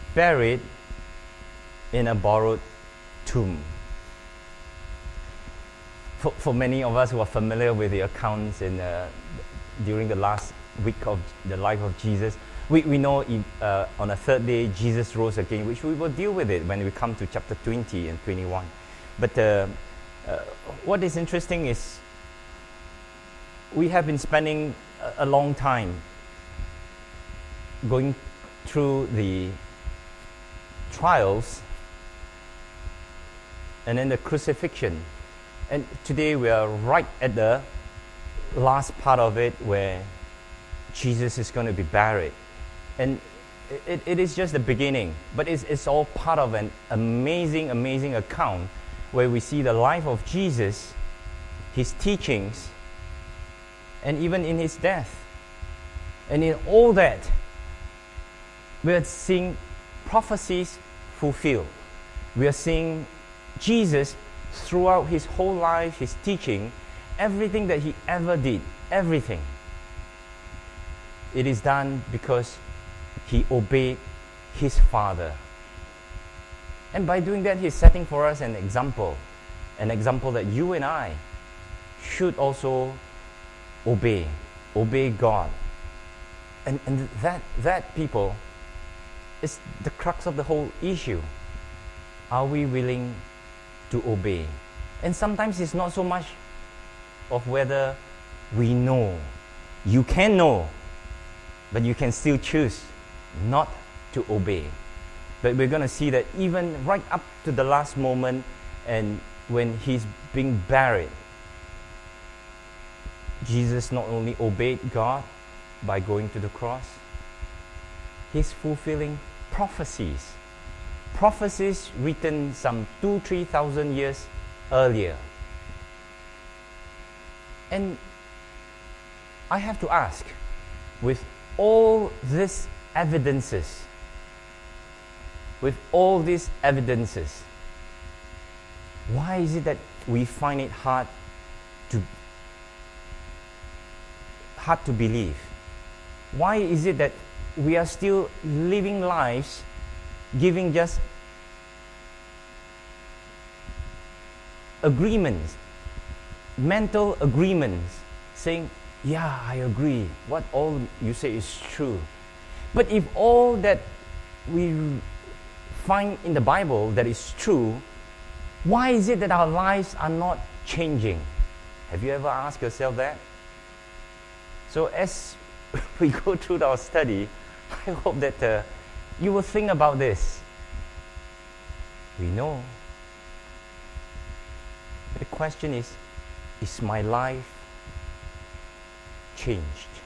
buried in a borrowed tomb. For many of us who are familiar with the accounts during the last week of the life of Jesus, we know on the third day Jesus rose again, which we will deal with it when we come to chapter 20 and 21. But what is interesting is we have been spending a long time going through the trials and then the crucifixion. And today we are right at the last part of it where Jesus is going to be buried. And it is just the beginning, but it's all part of an amazing, amazing account where we see the life of Jesus, his teachings, and even in his death. And in all that, we are seeing prophecies fulfilled. We are seeing Jesus throughout his whole life, his teaching, everything that he ever did, everything. It is done because he obeyed his Father. And by doing that, he's setting for us an example that you and I should also obey God. And that people is the crux of the whole issue. Are we willing to obey? And sometimes it's not so much of whether we know. You can know, but you can still choose not to obey. But we're going to see that even right up to the last moment and when he's being buried, Jesus not only obeyed God by going to the cross, he's fulfilling prophecies written some 2,000-3,000 years earlier. And I have to ask, with all these evidences, why is it that we find it hard to believe? Why is it that we are still living lives giving just agreements, mental agreements, saying, yeah, I agree, what all you say is true. But if all that we find in the Bible that is true, why is it that our lives are not changing? Have you ever asked yourself that? So as we go through our study, I hope that you will think about this. We know. The question is my life changed?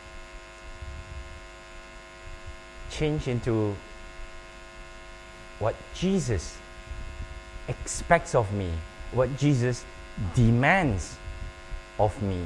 Changed into what Jesus expects of me, what Jesus demands of me.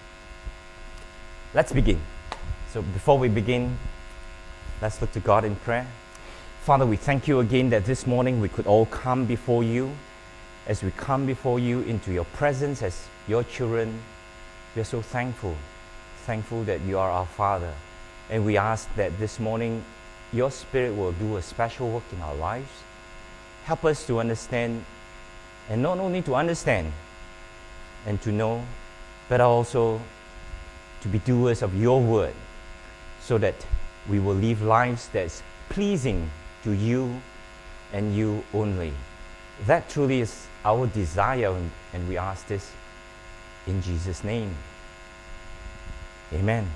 Let's begin. So before we begin, let's look to God in prayer. Father, we thank you again that this morning we could all come before you. As we come before you into your presence as your children, we are so thankful that you are our Father. And we ask that this morning your Spirit will do a special work in our lives. Help us to understand, and not only to understand and to know, but also to be doers of your word, so that we will live lives that's pleasing to you and you only. That truly is our desire, and we ask this in Jesus' name. Amen.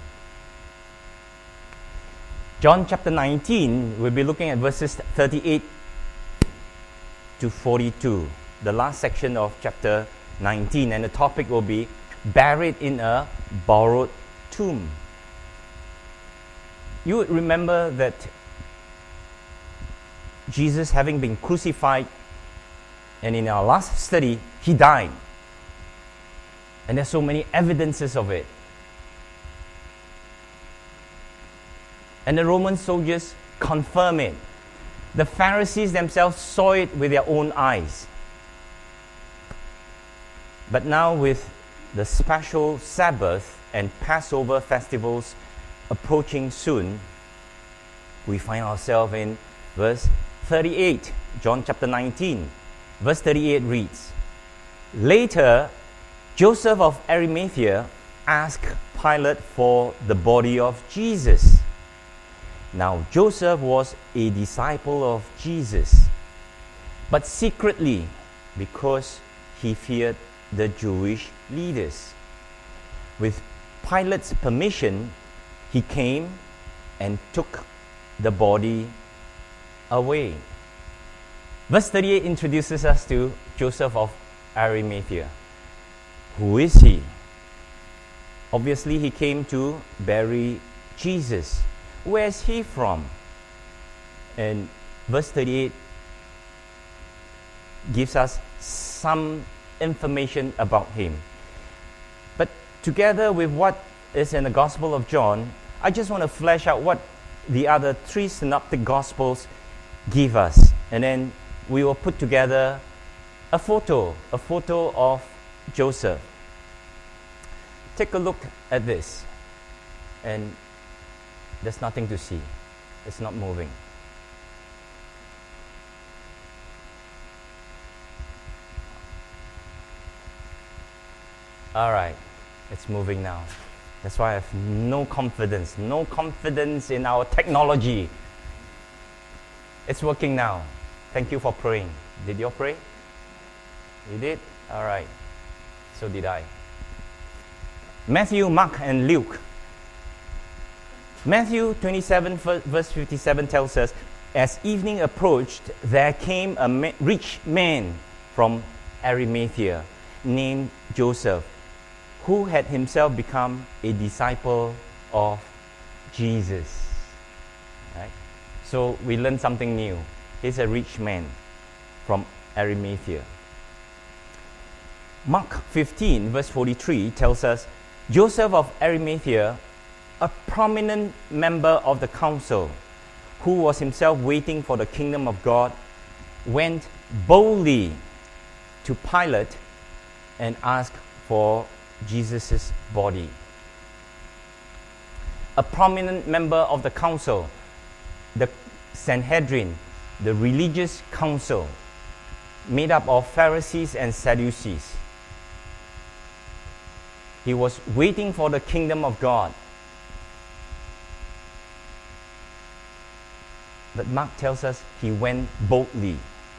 John chapter 19, we'll be looking at verses 38 to 42, the last section of chapter 19, and the topic will be buried in a borrowed tomb. You would remember that Jesus, having been crucified, and in our last study, he died. And there's so many evidences of it. And the Roman soldiers confirm it. The Pharisees themselves saw it with their own eyes. But now with the special Sabbath and Passover festivals approaching soon, we find ourselves in verse 38, John chapter 19, verse 38 reads, "Later, Joseph of Arimathea asked Pilate for the body of Jesus. Now, Joseph was a disciple of Jesus, but secretly, because he feared the Jewish leaders. With Pilate's permission, he came and took the body away." Verse 38 introduces us to Joseph of Arimathea. Who is he? Obviously, he came to bury Jesus. Where is he from? And verse 38 gives us some information about him. But together with what is in the Gospel of John, I just want to flesh out what the other three synoptic Gospels give us. And then we will put together a photo of Joseph. Take a look at this. And there's nothing to see. It's not moving. All right, it's moving now. That's why I have no confidence in our technology. It's working now. Thank you for praying. Did you all pray? You did? All right. So did I. Matthew, Mark, and Luke. Matthew 27, verse 57 tells us, "As evening approached, there came a rich man from Arimathea named Joseph, who had himself become a disciple of Jesus." Right? So we learned something new. He's a rich man from Arimathea. Mark 15, verse 43 tells us, "Joseph of Arimathea, a prominent member of the council, who was himself waiting for the kingdom of God, went boldly to Pilate and asked for Jesus' body." A prominent member of the council, the Sanhedrin, the religious council, made up of Pharisees and Sadducees. He was waiting for the kingdom of God. But Mark tells us he went boldly.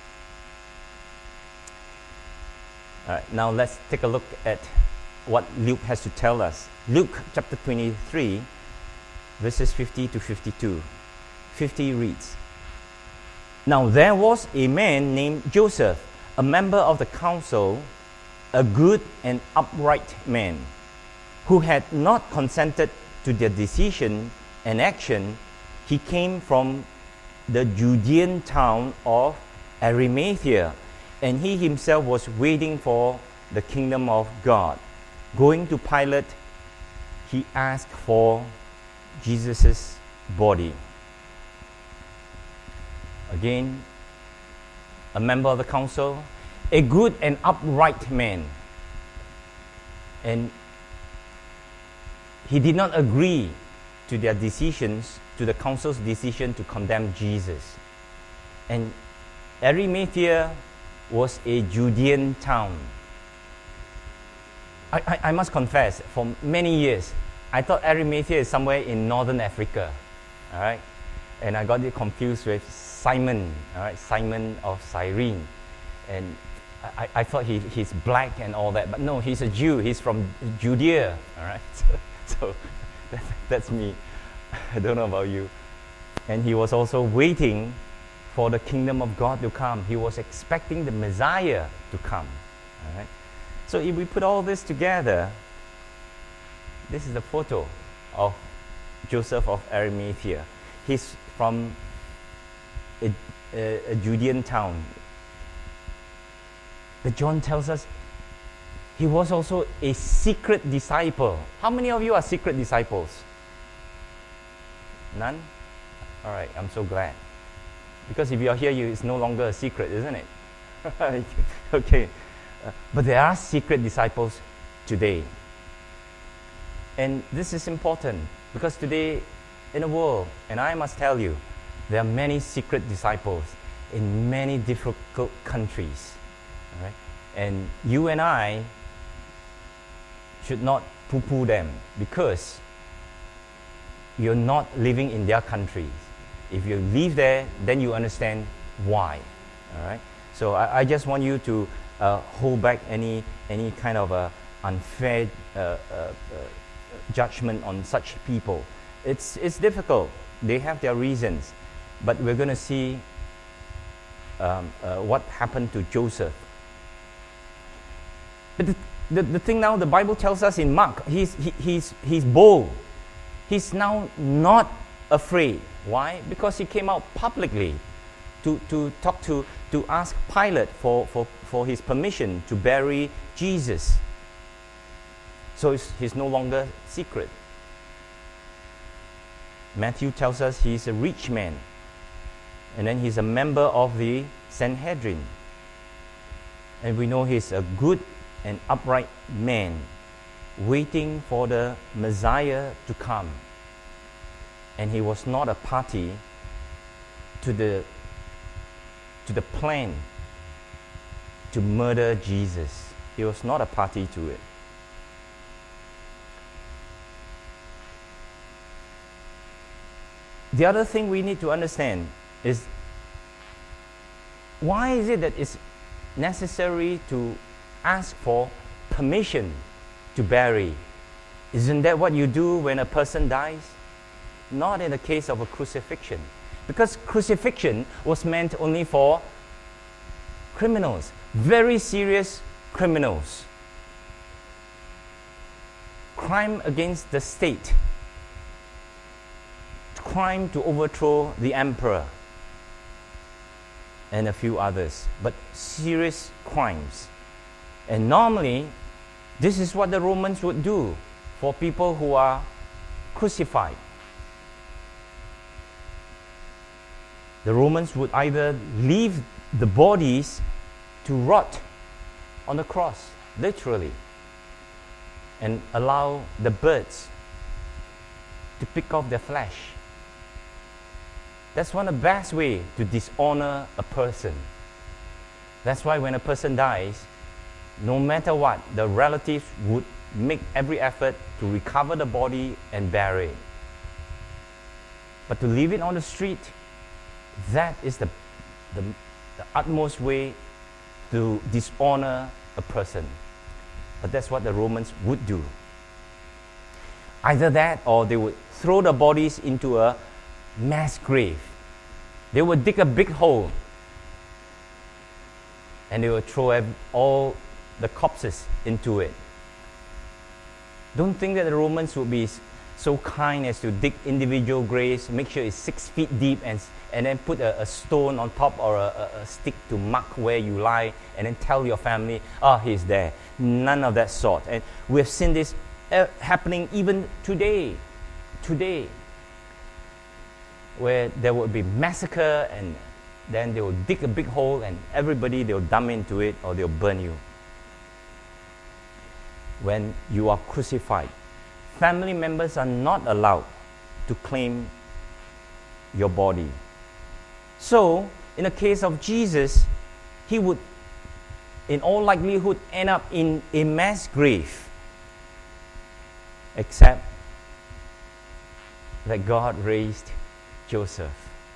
All right, now let's take a look at what Luke has to tell us. Luke chapter 23, verses 50 to 52. 50 reads, "Now there was a man named Joseph, a member of the council, a good and upright man, who had not consented to their decision and action. He came from the Judean town of Arimathea, and he himself was waiting for the kingdom of God. Going to Pilate, he asked for Jesus' body." Again, a member of the council, a good and upright man. And he did not agree to their decisions, to the council's decision to condemn Jesus. And Arimathea was a Judean town. I must confess, for many years, I thought Arimathea is somewhere in northern Africa. All right? And I got it confused with Simon, all right? Simon of Cyrene. And I thought he's black and all that. But no, he's a Jew. He's from Judea. All right? So that's me. I don't know about you. And he was also waiting for the kingdom of God to come. He was expecting the Messiah to come. All right? So if we put all this together, this is the photo of Joseph of Arimathea. He's from a Judean town. But John tells us he was also a secret disciple. How many of you are secret disciples? None? All right, I'm so glad. Because if you are here, it's no longer a secret, isn't it? Okay. But there are secret disciples today. And this is important because today in the world, and I must tell you, there are many secret disciples. in many difficult countries. All right? And you and I should not poo-poo them, because you're not living in their countries. If you live there, then you understand why. All right? So I just want you to hold back any kind of unfair judgment on such people. It's difficult. They have their reasons. But we're going to see what happened to Joseph. But the thing now, the Bible tells us in Mark, he's bold. He's now not afraid. Why? Because he came out publicly to ask Pilate for his permission to bury Jesus. So he's no longer secret. Matthew tells us he's a rich man, and then he's a member of the Sanhedrin. And we know he's a good and upright man, waiting for the Messiah to come. And he was not a party to the plan to murder Jesus. He was not a party to it. The other thing we need to understand is, why is it that it's necessary to ask for permission to bury? Isn't that what you do when a person dies? Not in the case of a crucifixion. Because crucifixion was meant only for criminals, very serious criminals. Crime against the state. Crime to overthrow the emperor. And a few others. But serious crimes. And normally, this is what the Romans would do for people who are crucified. The Romans would either leave the bodies to rot on the cross, literally, and allow the birds to pick off their flesh. That's one of the best ways to dishonor a person. That's why when a person dies, no matter what, the relatives would make every effort to recover the body and bury it. But to leave it on the street, that is the utmost way to dishonor a person. But that's what the Romans would do. Either that, or they would throw the bodies into a mass grave. They would dig a big hole, and they would throw all the corpses into it. Don't think that the Romans would be so kind as to dig individual graves, make sure it's 6 feet deep, and then put a stone on top, or a stick to mark where you lie, and then tell your family, he's there. None of that sort. And we have seen this happening even today, where there will be massacre, and then they will dig a big hole, and everybody, they'll dump into it, or they'll burn you. When you are crucified, family members are not allowed to claim your body. So, in the case of Jesus, he would, in all likelihood, end up in a mass grave, except that God raised Joseph.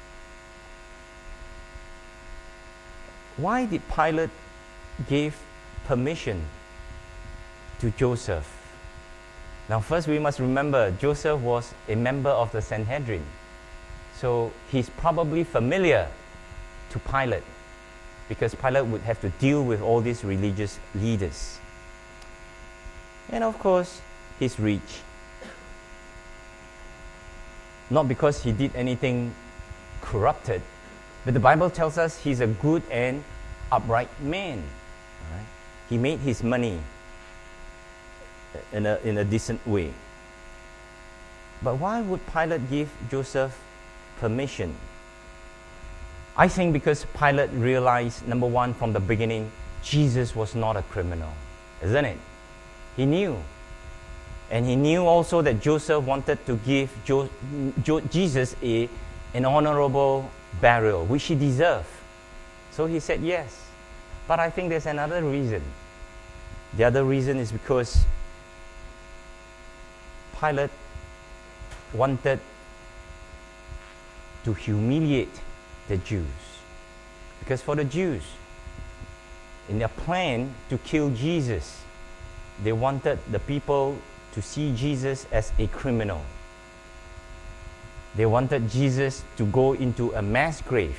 Why did Pilate give permission to Joseph? Now, first we must remember Joseph was a member of the Sanhedrin. So he's probably familiar to Pilate, because Pilate would have to deal with all these religious leaders. And of course, he's rich. Not because he did anything corrupted, but the Bible tells us he's a good and upright man. Right? He made his money in a decent way. But why would Pilate give Joseph permission? I think because Pilate realized, number one, from the beginning, Jesus was not a criminal, isn't it? He knew. And he knew also that Joseph wanted to give Jesus an honorable burial, which he deserved. So he said yes. But I think there's another reason. The other reason is because Pilate wanted to humiliate the Jews. Because for the Jews, in their plan to kill Jesus, they wanted the people to see Jesus as a criminal. They wanted Jesus to go into a mass grave.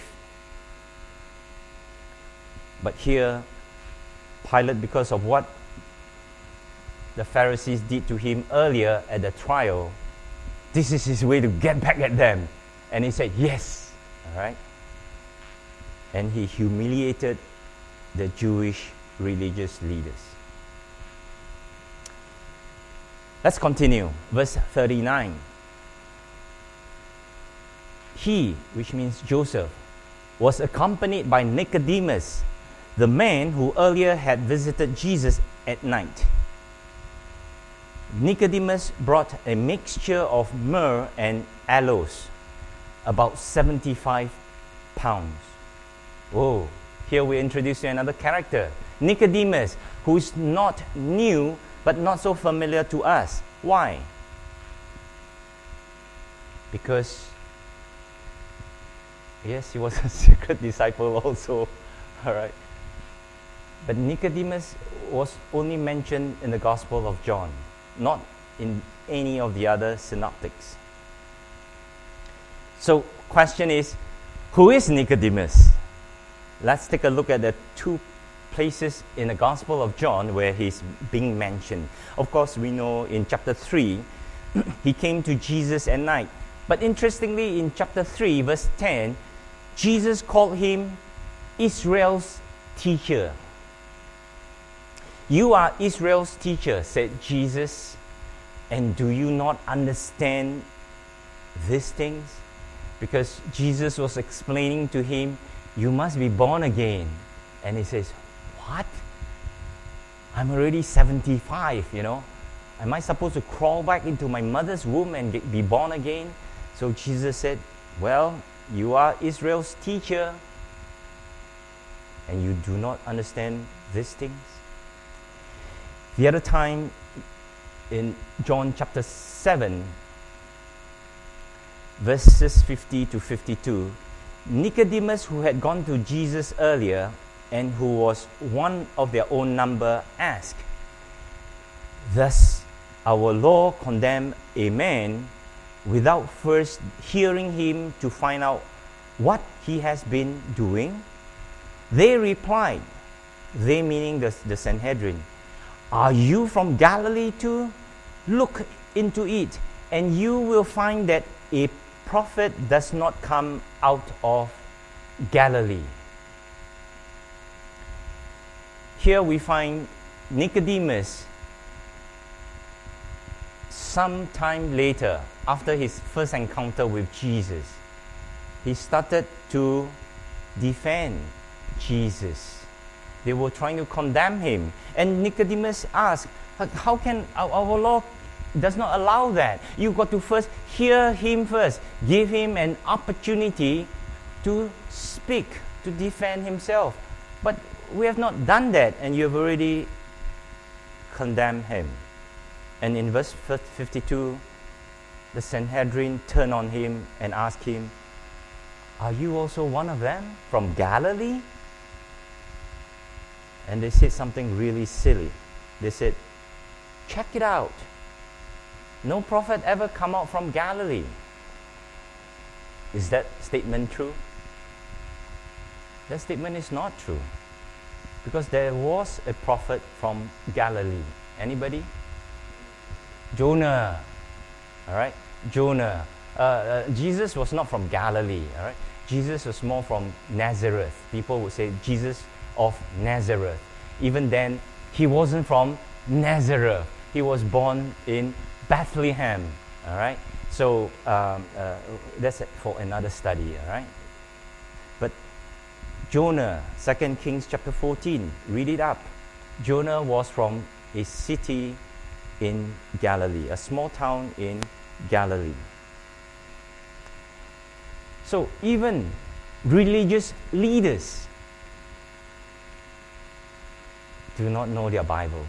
But here, Pilate, because of what the Pharisees did to him earlier at the trial, this is his way to get back at them. And he said, yes. All right? And he humiliated the Jewish religious leaders. Let's continue. Verse 39. He, which means Joseph, was accompanied by Nicodemus, the man who earlier had visited Jesus at night. Nicodemus brought a mixture of myrrh and aloes, about 75 pounds. Oh, here we introduce you another character, Nicodemus, who is not new but not so familiar to us. Why? Because, yes, he was a secret disciple also. All right. But Nicodemus was only mentioned in the Gospel of John, not in any of the other synoptics. So, question is, who is Nicodemus? Let's take a look at the two places in the Gospel of John where he's being mentioned. Of course, we know in chapter 3, he came to Jesus at night. But interestingly, in chapter 3, verse 10, Jesus called him Israel's teacher. You are Israel's teacher, said Jesus, and do you not understand these things? Because Jesus was explaining to him, you must be born again. And he says, what? I'm already 75, Am I supposed to crawl back into my mother's womb and be born again? So Jesus said, well, you are Israel's teacher, and you do not understand these things. The other time, in John chapter 7, verses 50 to 52, Nicodemus, who had gone to Jesus earlier and who was one of their own number, asked, does our law condemn a man without first hearing him to find out what he has been doing? They replied, they meaning the Sanhedrin, are you from Galilee too? Look into it, and you will find that a prophet does not come out of Galilee. Here we find Nicodemus some time later, after his first encounter with Jesus. He started to defend Jesus. They were trying to condemn him. And Nicodemus asked, how can our law does not allow that? You've got to first hear him first. Give him an opportunity to speak, to defend himself. But we have not done that, and you have already condemned him. And in verse 52, the Sanhedrin turned on him and asked him, are you also one of them from Galilee? And they said something really silly. They said, check it out. No prophet ever come out from Galilee. Is that statement true? That statement is not true. Because there was a prophet from Galilee. Anybody? Jonah. All right? Jonah. Jesus was not from Galilee. All right? Jesus was more from Nazareth. People would say Jesus of Nazareth. Even then, he wasn't from Nazareth. He was born in Bethlehem. All right? So that's for another study. All right? But Jonah, 2 Kings chapter 14, read it up. Jonah was from a city in Galilee, a small town in Galilee. So even religious leaders do not know their Bibles.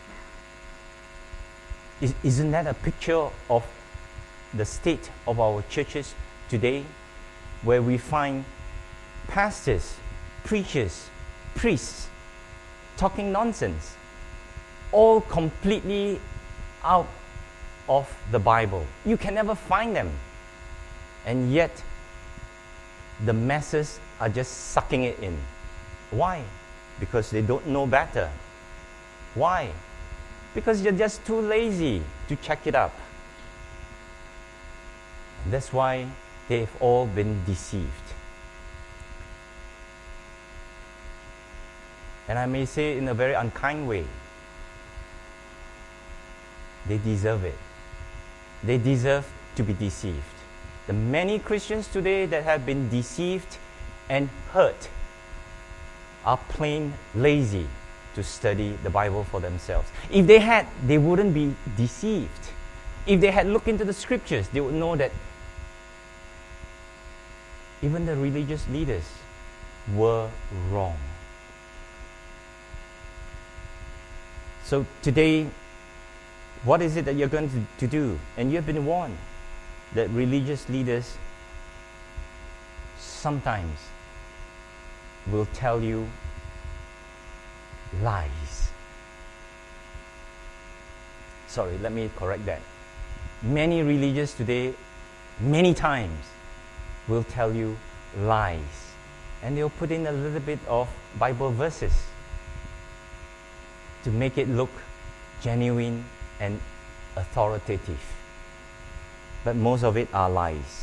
Isn't that a picture of the state of our churches today, where we find pastors, preachers, priests talking nonsense, all completely out of the Bible? You can never find them. And yet, the masses are just sucking it in. Why? Because they don't know better. Why? Because you're just too lazy to check it up. And that's why they've all been deceived. And I may say in a very unkind way, they deserve it. They deserve to be deceived. The many Christians today that have been deceived and hurt are plain lazy to study the Bible for themselves. If they had, they wouldn't be deceived. If they had looked into the scriptures, they would know that even the religious leaders were wrong. So today, what is it that you're going to do? And you've been warned that religious leaders sometimes will tell you lies. Sorry, let me correct that. Many religious today, many times, will tell you lies. And they'll put in a little bit of Bible verses to make it look genuine and authoritative. But most of it are lies.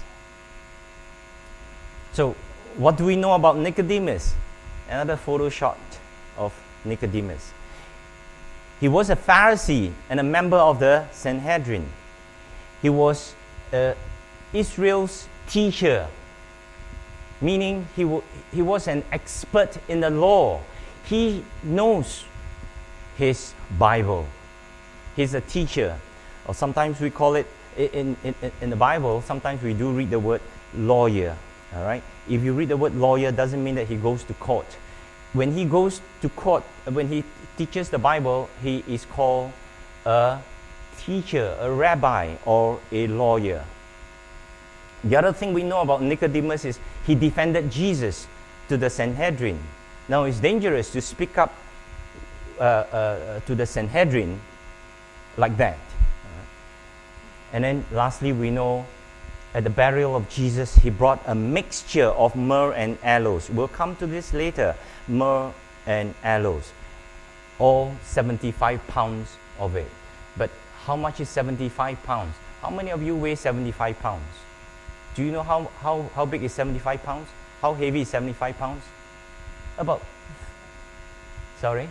So, what do we know about Nicodemus? Another photo shot of Nicodemus. He was a Pharisee and a member of the Sanhedrin. He was Israel's teacher, meaning he was an expert in the law. He knows his Bible. He's a teacher, or sometimes we call it in the Bible. Sometimes we do read the word lawyer. All right. If you read the word lawyer, doesn't mean that he goes to court. When he goes to court, when he teaches the Bible, he is called a teacher, a rabbi, or a lawyer. The other thing we know about Nicodemus is he defended Jesus to the Sanhedrin. Now it's dangerous to speak up to the Sanhedrin like that. And then lastly, we know at the burial of Jesus, he brought a mixture of myrrh and aloes. We'll come to this later. Myrrh and aloes. All 75 pounds of it. But how much is 75 pounds? How many of you weigh 75 pounds? Do you know how big is 75 pounds? How heavy is 75 pounds? About, sorry?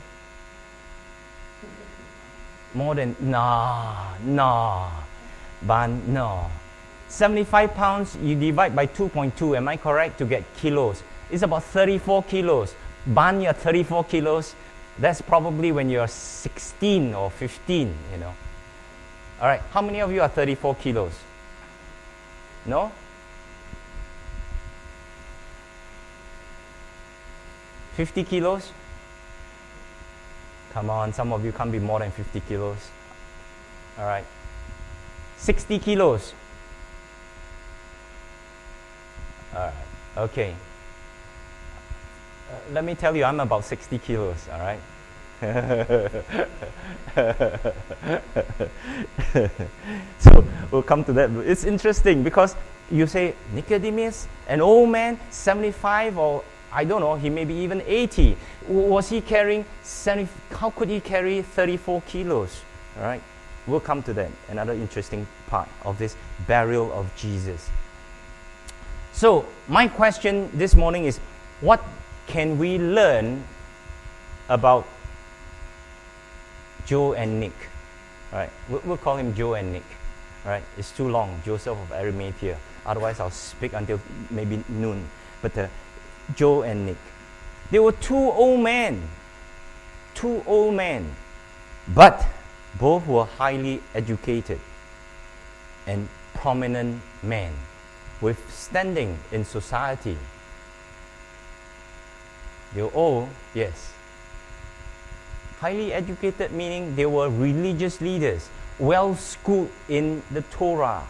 More than, no. 75 pounds, you divide by 2.2, am I correct, to get kilos? It's about 34 kilos. Ban, you're 34 kilos. That's probably when you're 16 or 15, you know. All right, how many of you are 34 kilos? No? $50 kilos? Come on, some of you can't be more than 50 kilos. All right. 60 kilos. All right. Okay. Let me tell you, I'm about 60 kilos. All right. So we'll come to that. It's interesting because you say Nicodemus, an old man, 75 or I don't know, he may be even 80. Was he carrying 70? How could he carry 34 kilos? All right. We'll come to that. Another interesting part of this burial of Jesus. So my question this morning is, what can we learn about Joe and Nick? All right. We'll call him Joe and Nick. All right. It's too long. Joseph of Arimathea. Otherwise, I'll speak until maybe noon. But Joe and Nick. They were two old men. But both were highly educated and prominent men with standing in society. They were old, yes. Highly educated meaning they were religious leaders, well schooled in the Torah.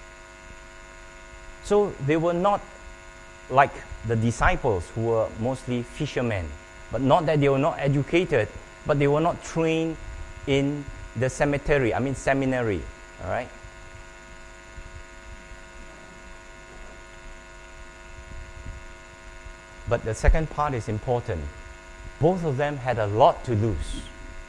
So they were not like the disciples who were mostly fishermen. But not that they were not educated, but they were not trained in the seminary. All right? But the second part is important. Both of them had a lot to lose.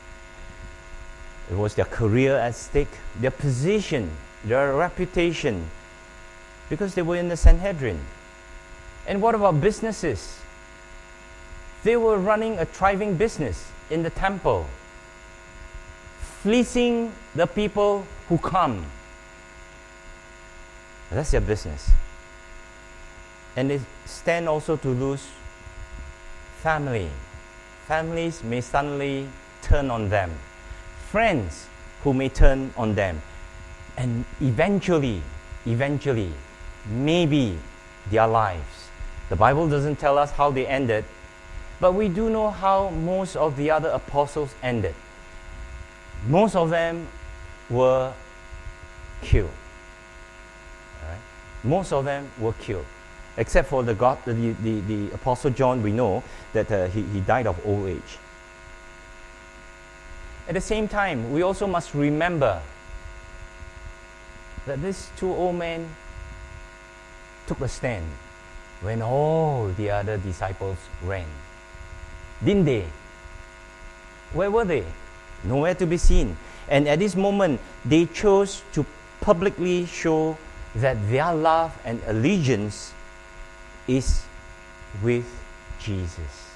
It was their career at stake, their position, their reputation, because they were in the Sanhedrin. And what about businesses? They were running a thriving business in the temple, fleecing the people who come. That's their business. And they stand also to lose family. Families may suddenly turn on them. Friends who may turn on them. And eventually, maybe their lives. The Bible doesn't tell us how they ended, but we do know how most of the other apostles ended. Most of them were killed. All right? Most of them were killed. Except for the Apostle John, we know that he died of old age. At the same time, we also must remember that these two old men took a stand when all the other disciples ran. Didn't they? Where were they? Nowhere to be seen. And at this moment, they chose to publicly show that their love and allegiance is with Jesus.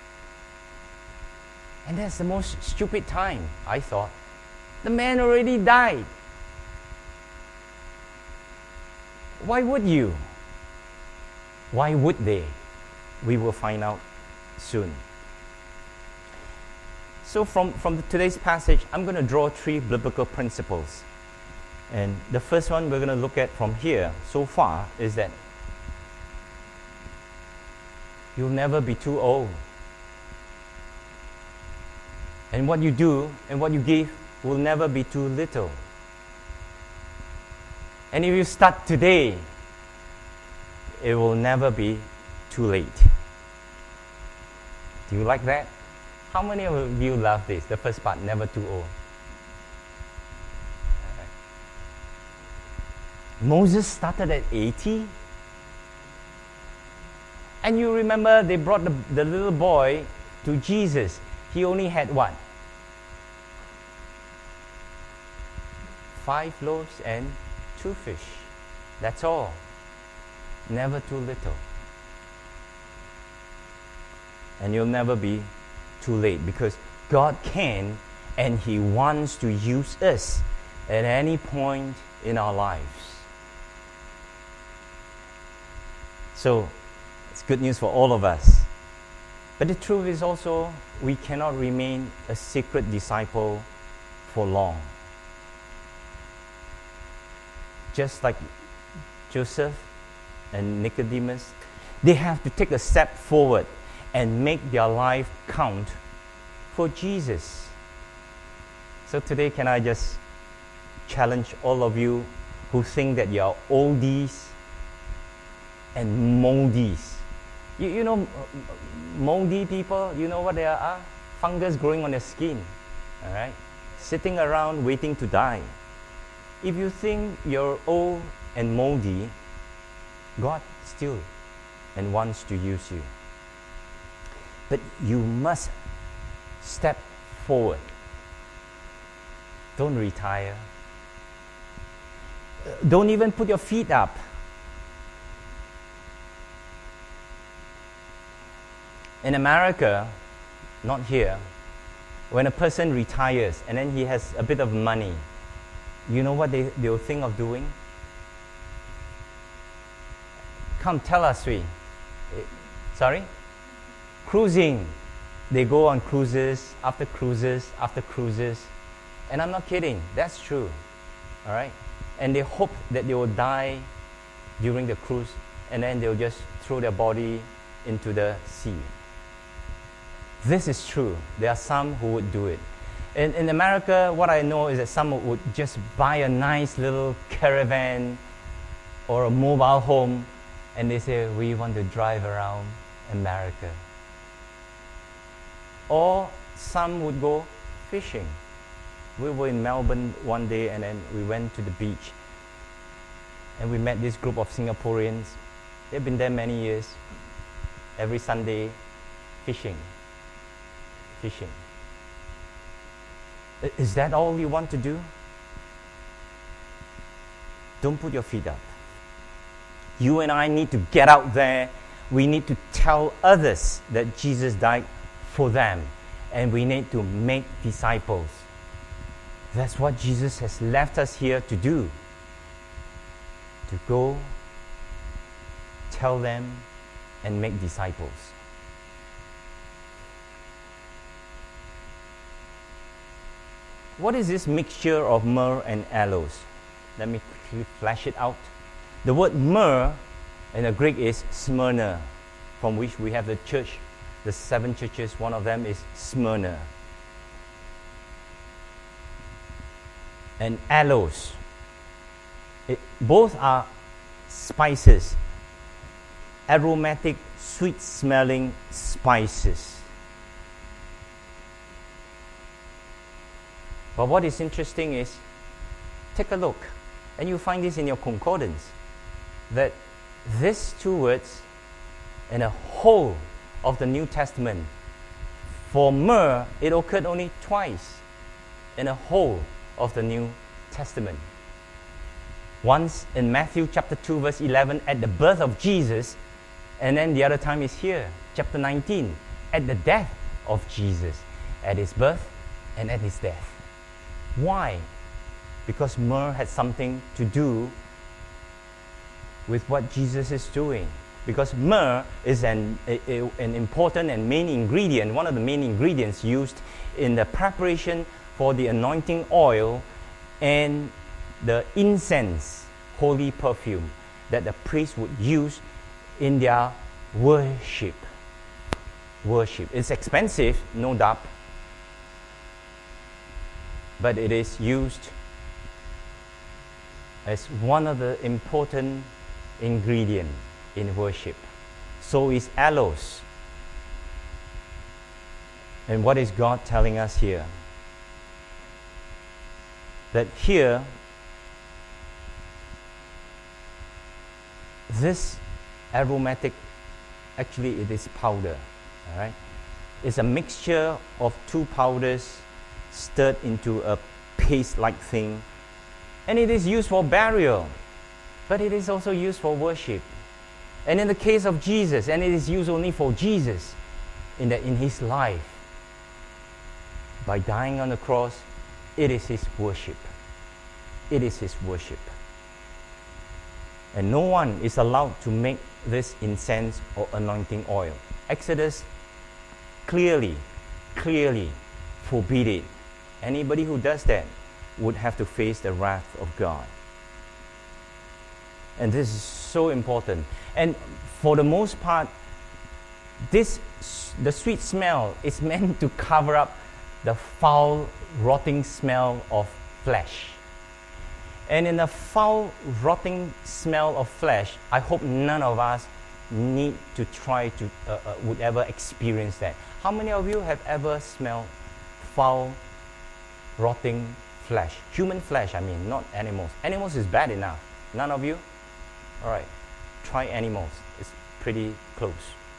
And that's the most stupid time, I thought. The man already died. Why would you? Why would they? We will find out soon. So from today's passage, I'm going to draw 3 biblical principles. And the first one we're going to look at from here so far is that you'll never be too old. And what you do and what you give will never be too little. And if you start today, it will never be too late. Do you like that? How many of you love this? The first part, never too old. Right. Moses started at 80. And you remember they brought the little boy to Jesus. He only had what? 5 loaves and 2 fish. That's all. Never too little. And you'll never be too late, because God can and He wants to use us at any point in our lives. So, it's good news for all of us. But the truth is also, we cannot remain a secret disciple for long. Just like Joseph and Nicodemus, they have to take a step forward and make their life count for Jesus. So today, can I just challenge all of you who think that you are oldies and moldies? You know, moldy people, you know what they are? Fungus growing on their skin, all right? Sitting around waiting to die. If you think you're old and moldy, God still and wants to use you. But you must step forward. Don't retire. Don't even put your feet up. In America, not here, when a person retires and then he has a bit of money, you know what they'll think of doing? Come, tell us, Sri. Sorry? Cruising. They go on cruises after cruises after cruises. And I'm not kidding. That's true. All right? And they hope that they will die during the cruise, and then they'll just throw their body into the sea. This is true. There are some who would do it. In America, what I know is that some would just buy a nice little caravan or a mobile home, and they say, we want to drive around America. Or some would go fishing. We were in Melbourne one day, and then we went to the beach, and we met this group of Singaporeans. They've been there many years. Every Sunday, fishing. Is that all you want to do? Don't put your feet up. You and I need to get out there. We need to tell others that Jesus died for them, and we need to make disciples. That's what Jesus has left us here to do. To go, tell them, and make disciples. What is this mixture of myrrh and aloes? Let me quickly flash it out. The word myrrh in the Greek is Smyrna, from which we have the church, the 7 churches. One of them is Smyrna. And aloes. Both are spices, aromatic, sweet-smelling spices. But what is interesting is, take a look, and you find this in your concordance, that these 2 words in the whole of the New Testament, for myrrh, it occurred only twice in the whole of the New Testament. Once in Matthew chapter 2 verse 11 at the birth of Jesus, and then the other time is here, chapter 19, at the death of Jesus, at his birth and at his death. Why? Because myrrh had something to do with what Jesus is doing. Because myrrh is an important and main ingredient, one of the main ingredients used in the preparation for the anointing oil and the incense, holy perfume, that the priest would use in their worship. It's expensive, no doubt, but it is used as one of the important ingredients in worship. So is aloes. And what is God telling us here? That here, this aromatic, actually it is powder, all right? It's a mixture of 2 powders stirred into a paste-like thing, and it is used for burial, but it is also used for worship. And in the case of Jesus, and it is used only for Jesus in his life, by dying on the cross, it is his worship. It is his worship. And no one is allowed to make this incense or anointing oil. Exodus clearly forbid it. Anybody who does that would have to face the wrath of God. And this is so important. And for the most part, the sweet smell is meant to cover up the foul, rotting smell of flesh. And in the foul, rotting smell of flesh, I hope none of us need to try to, would ever experience that. How many of you have ever smelled foul, rotting flesh? Human flesh, I mean, not animals. Animals is bad enough. None of you? All right, try animals. It's pretty close.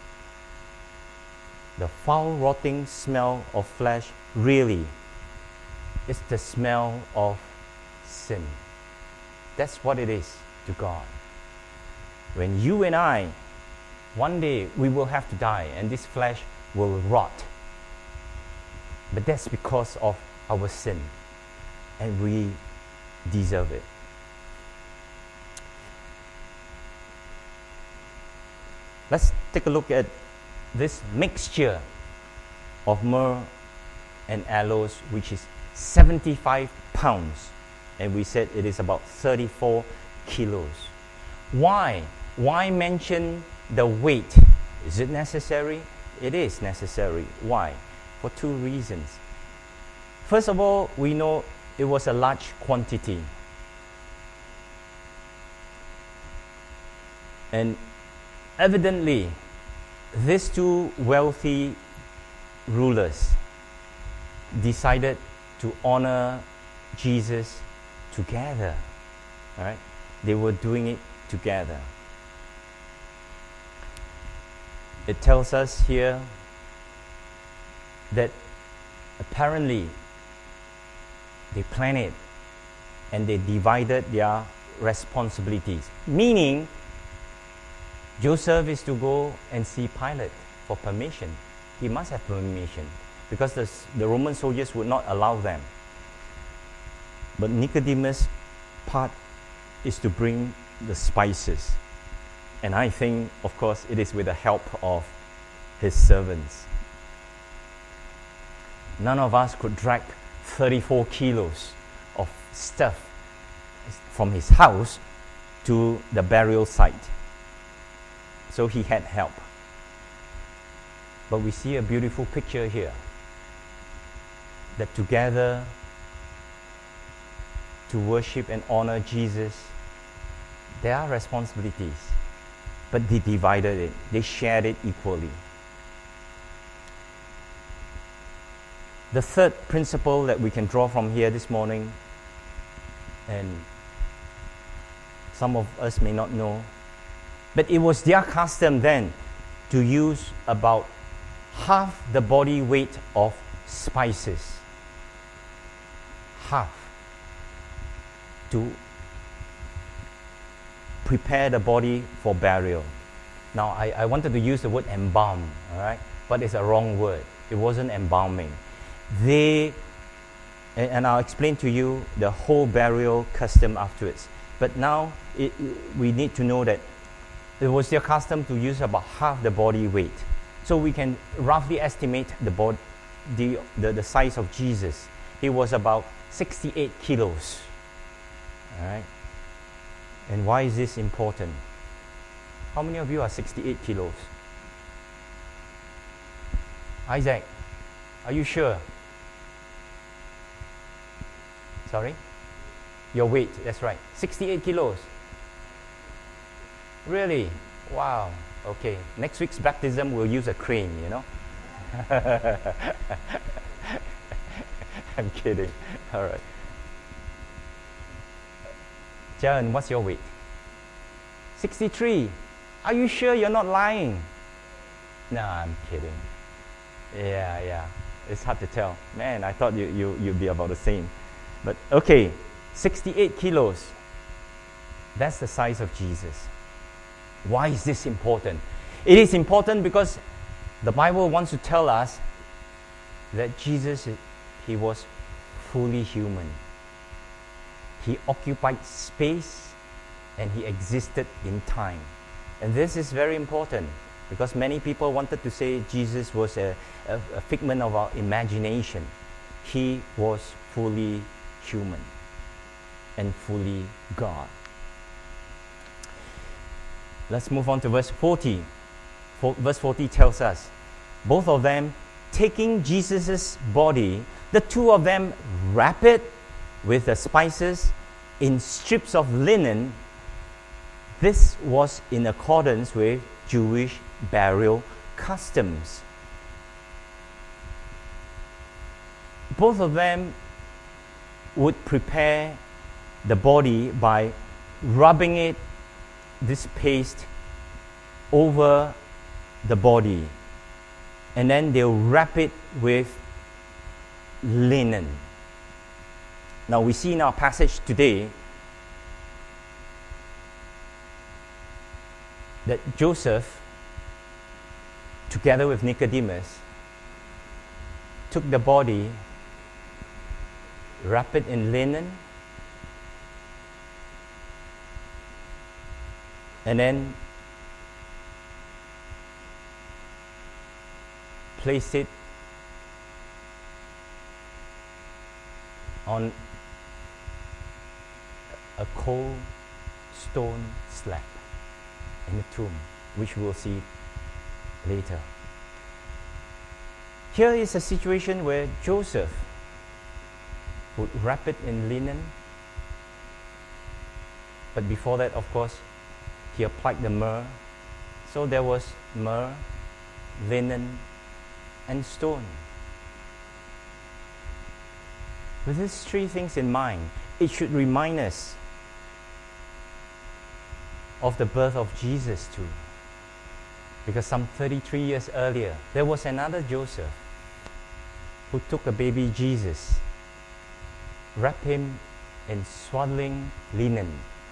The foul, rotting smell of flesh really is the smell of sin. That's what it is to God. When you and I, one day we will have to die and this flesh will rot. But that's because of our sin, and we deserve it. Let's take a look at this mixture of myrrh and aloes, which is 75 pounds. And we said it is about 34 kilos. Why? Why mention the weight? Is it necessary? It is necessary. Why? For two reasons. First of all, we know it was a large quantity. And evidently, these two wealthy rulers decided to honor Jesus together. All right? They were doing it together. It tells us here that apparently they planned it and they divided their responsibilities. Meaning, Joseph is to go and see Pilate for permission. He must have permission because the Roman soldiers would not allow them. But Nicodemus' part is to bring the spices. And I think, of course, it is with the help of his servants. None of us could drag 34 kilos of stuff from his house to the burial site. So he had help. But we see a beautiful picture here that together to worship and honor Jesus, there are responsibilities. But they divided it. They shared it equally. The third principle that we can draw from here this morning, and some of us may not know, but it was their custom then to use about half the body weight of spices. Half. To prepare the body for burial. Now, I wanted to use the word embalm, all right? But it's a wrong word. It wasn't embalming. And I'll explain to you the whole burial custom afterwards. But now, we need to know that it was their custom to use about half the body weight. So we can roughly estimate the size of Jesus. He was about 68 kilos, all right? And why is this important? How many of you are 68 kilos? Isaac, are you sure? Sorry? Your weight, that's right. 68 kilos. Really? Wow. Okay. Next week's baptism, we'll use a crane, you know? I'm kidding. All right. John, what's your weight? 63. Are you sure you're not lying? No, I'm kidding. Yeah. It's hard to tell. Man, I thought you'd be about the same. But okay, 68 kilos. That's the size of Jesus. Why is this important? It is important because the Bible wants to tell us that Jesus, he was fully human. He occupied space and he existed in time. And this is very important because many people wanted to say Jesus was a figment of our imagination. He was fully human and fully God. Let's move on to verse 40. Verse 40 tells us, both of them taking Jesus' body, the two of them wrap it with the spices in strips of linen. This was in accordance with Jewish burial customs. Both of them would prepare the body by rubbing it, this paste, over the body. And then they'll wrap it with linen. Now we see in our passage today that Joseph, together with Nicodemus, took the body, wrapped it in linen, and then placed it on a cold stone slab in the tomb, which we will see later. Here is a situation where Joseph would wrap it in linen. But before that, of course, he applied the myrrh. So there was myrrh, linen, and stone. With these three things in mind, it should remind us of the birth of Jesus too. Because some 33 years earlier, there was another Joseph who took a baby Jesus, wrapped him in swaddling linen,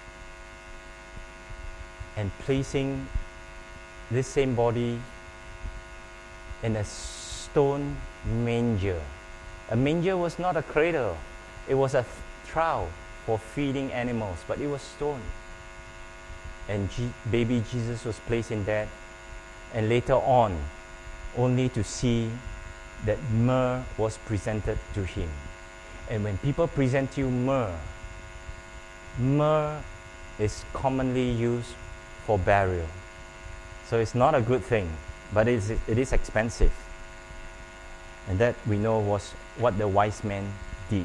and placing this same body in a stone manger. A manger was not a cradle, it was a trough for feeding animals, but it was stone. And baby Jesus was placed in that, and later on, only to see that myrrh was presented to him. And when people present you myrrh, myrrh is commonly used for burial. So it's not a good thing, but it is expensive. And that we know was what the wise men did.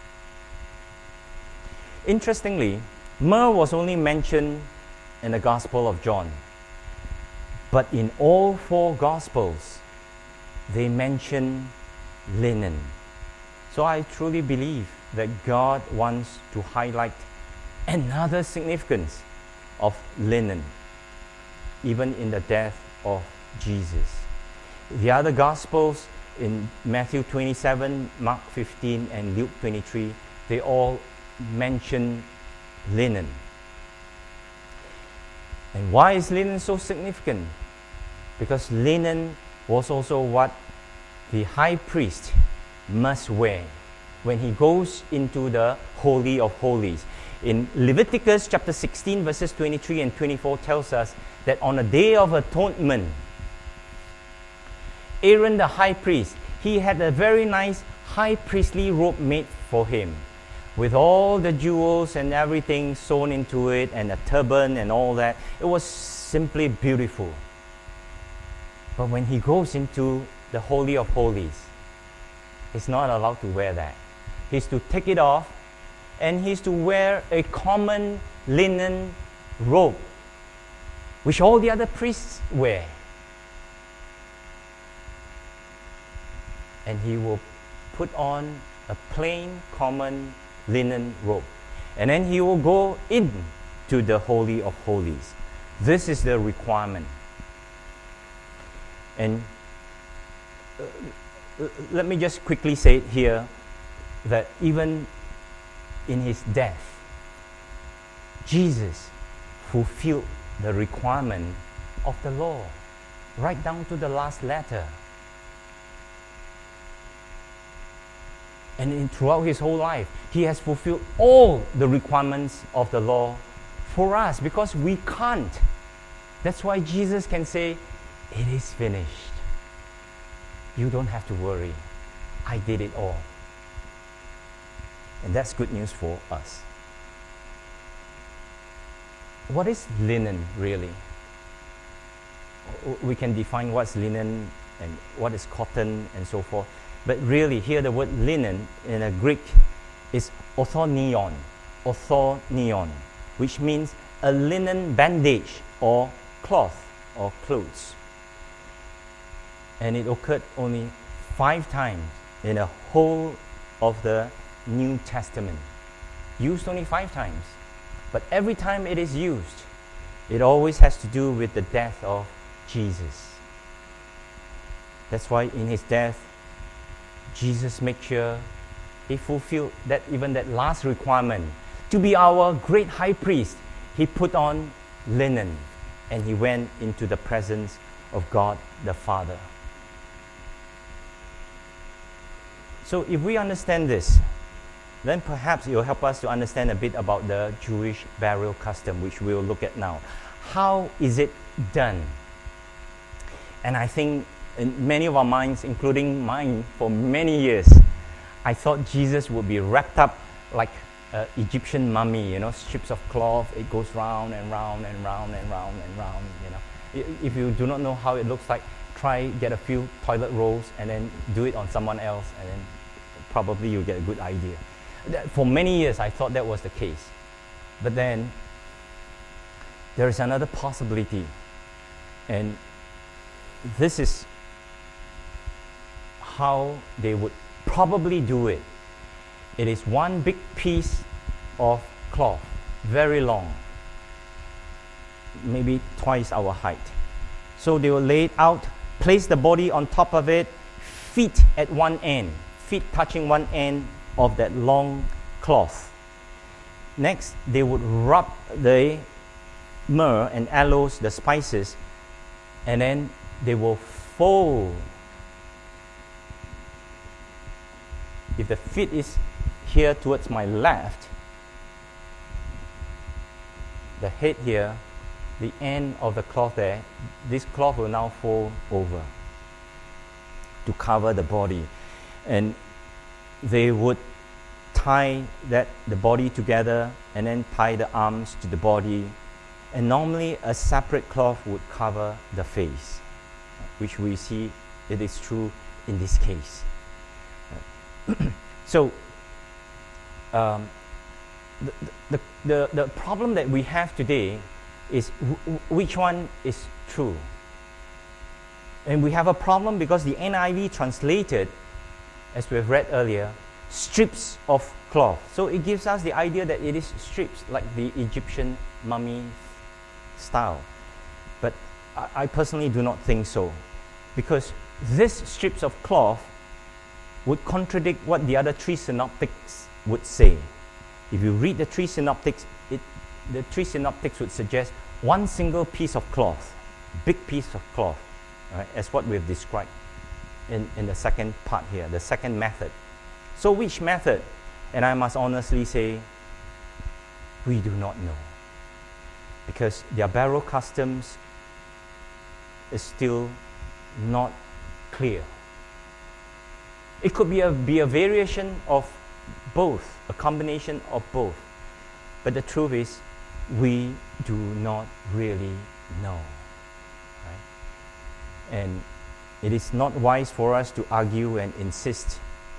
Interestingly, myrrh was only mentioned in the Gospel of John. But in all four Gospels, they mention linen. So I truly believe that God wants to highlight another significance of linen, even in the death of Jesus. The other Gospels, in Matthew 27, Mark 15, and Luke 23, they all mention linen. And why is linen so significant? Because linen was also what the high priest must wear when he goes into the Holy of Holies. In Leviticus chapter 16, verses 23 and 24 tells us that on the Day of Atonement, Aaron the high priest, he had a very nice high priestly robe made for him, with all the jewels and everything sewn into it, and a turban and all that. It was simply beautiful. But when he goes into the Holy of Holies, he's not allowed to wear that. He's to take it off, and he's to wear a common linen robe, which all the other priests wear. And he will put on a plain, common linen robe. And then he will go in to the Holy of Holies. This is the requirement. And let me just quickly say it here, that even in his death, Jesus fulfilled the requirement of the law, right down to the last letter. And throughout his whole life, he has fulfilled all the requirements of the law for us, because we can't. That's why Jesus can say, "It is finished. You don't have to worry. I did it all." And that's good news for us. What is linen really? We can define what's linen and what is cotton and so forth. But really, here the word linen in a Greek is orthonion, which means a linen bandage or cloth or clothes. And it occurred only 5 times in the whole of the New Testament. Used only 5 times. But every time it is used, it always has to do with the death of Jesus. That's why in his death, Jesus made sure he fulfilled that, even that last requirement. To be our great high priest, he put on linen and he went into the presence of God the Father. So if we understand this, then perhaps it will help us to understand a bit about the Jewish burial custom, which we will look at now. How is it done? And I think in many of our minds, including mine for many years, I thought Jesus would be wrapped up like an Egyptian mummy, strips of cloth. It goes round and round and round and round and round, If you do not know how it looks like, try get a few toilet rolls and then do it on someone else, and then probably you'll get a good idea. For many years, I thought that was the case. But then, there is another possibility. And this is how they would probably do it. It is one big piece of cloth, very long, maybe twice our height. So they will lay it out, place the body on top of it, feet at one end, feet touching one end of that long cloth. Next, they would rub the myrrh and aloes, the spices, and then they will fold. If the feet is here towards my left, the head here, the end of the cloth there, this cloth will now fold over to cover the body. And they would tie the body together and then tie the arms to the body. And normally a separate cloth would cover the face, which we see it is true in this case. So, the problem that we have today is which one is true. And we have a problem because the NIV translated, as we have read earlier, strips of cloth. So it gives us the idea that it is strips, like the Egyptian mummy style. But I personally do not think so, because these strips of cloth would contradict what the other three synoptics would say. If you read the three synoptics, the three synoptics would suggest one single piece of cloth, big piece of cloth, right, as what we've described in the second part here, the second method. So which method? And I must honestly say, we do not know, because their burial customs is still not clear. It could be a variation of both, a combination of both. But the truth is, we do not really know. Right? And it is not wise for us to argue and insist.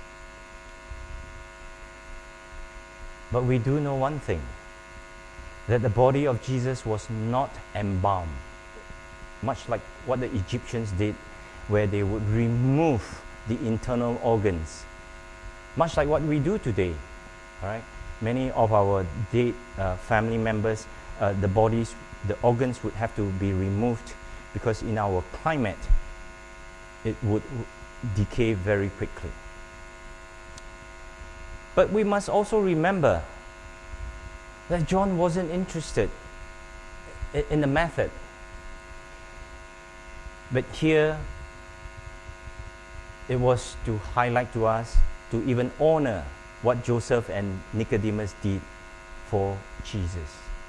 But we do know one thing, that the body of Jesus was not embalmed, much like what the Egyptians did, where they would remove the internal organs, much like what we do today. All right? Many of our dead family members, the organs would have to be removed, because in our climate, it would decay very quickly. But we must also remember that John wasn't interested in the method. But here, it was to highlight to us, to even honor what Joseph and Nicodemus did for Jesus.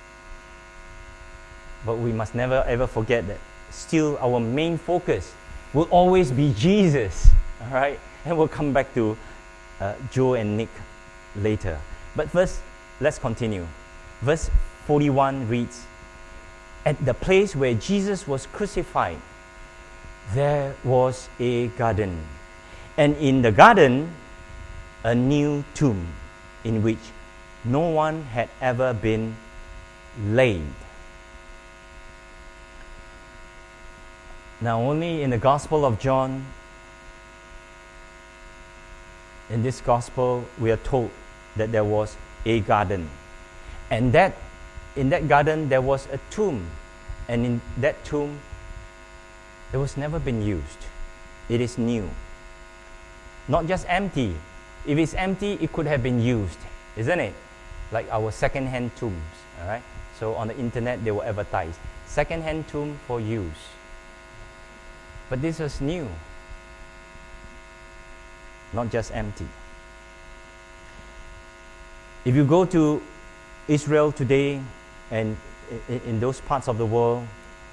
But we must never ever forget that still our main focus will always be Jesus. All right? And we'll come back to Joe and Nick later. But first, let's continue. Verse 41 reads, "At the place where Jesus was crucified, there was a garden. And in the garden, a new tomb in which no one had ever been laid." Now, only in the Gospel of John, in this Gospel, we are told that there was a garden. And that in that garden, there was a tomb. And in that tomb, it was never been used. It is new. Not just empty. If it's empty, it could have been used, isn't it? Like our second-hand tombs, all right? So on the internet, they will advertise second-hand tomb for use. But this was new, not just empty. If you go to Israel today and in those parts of the world,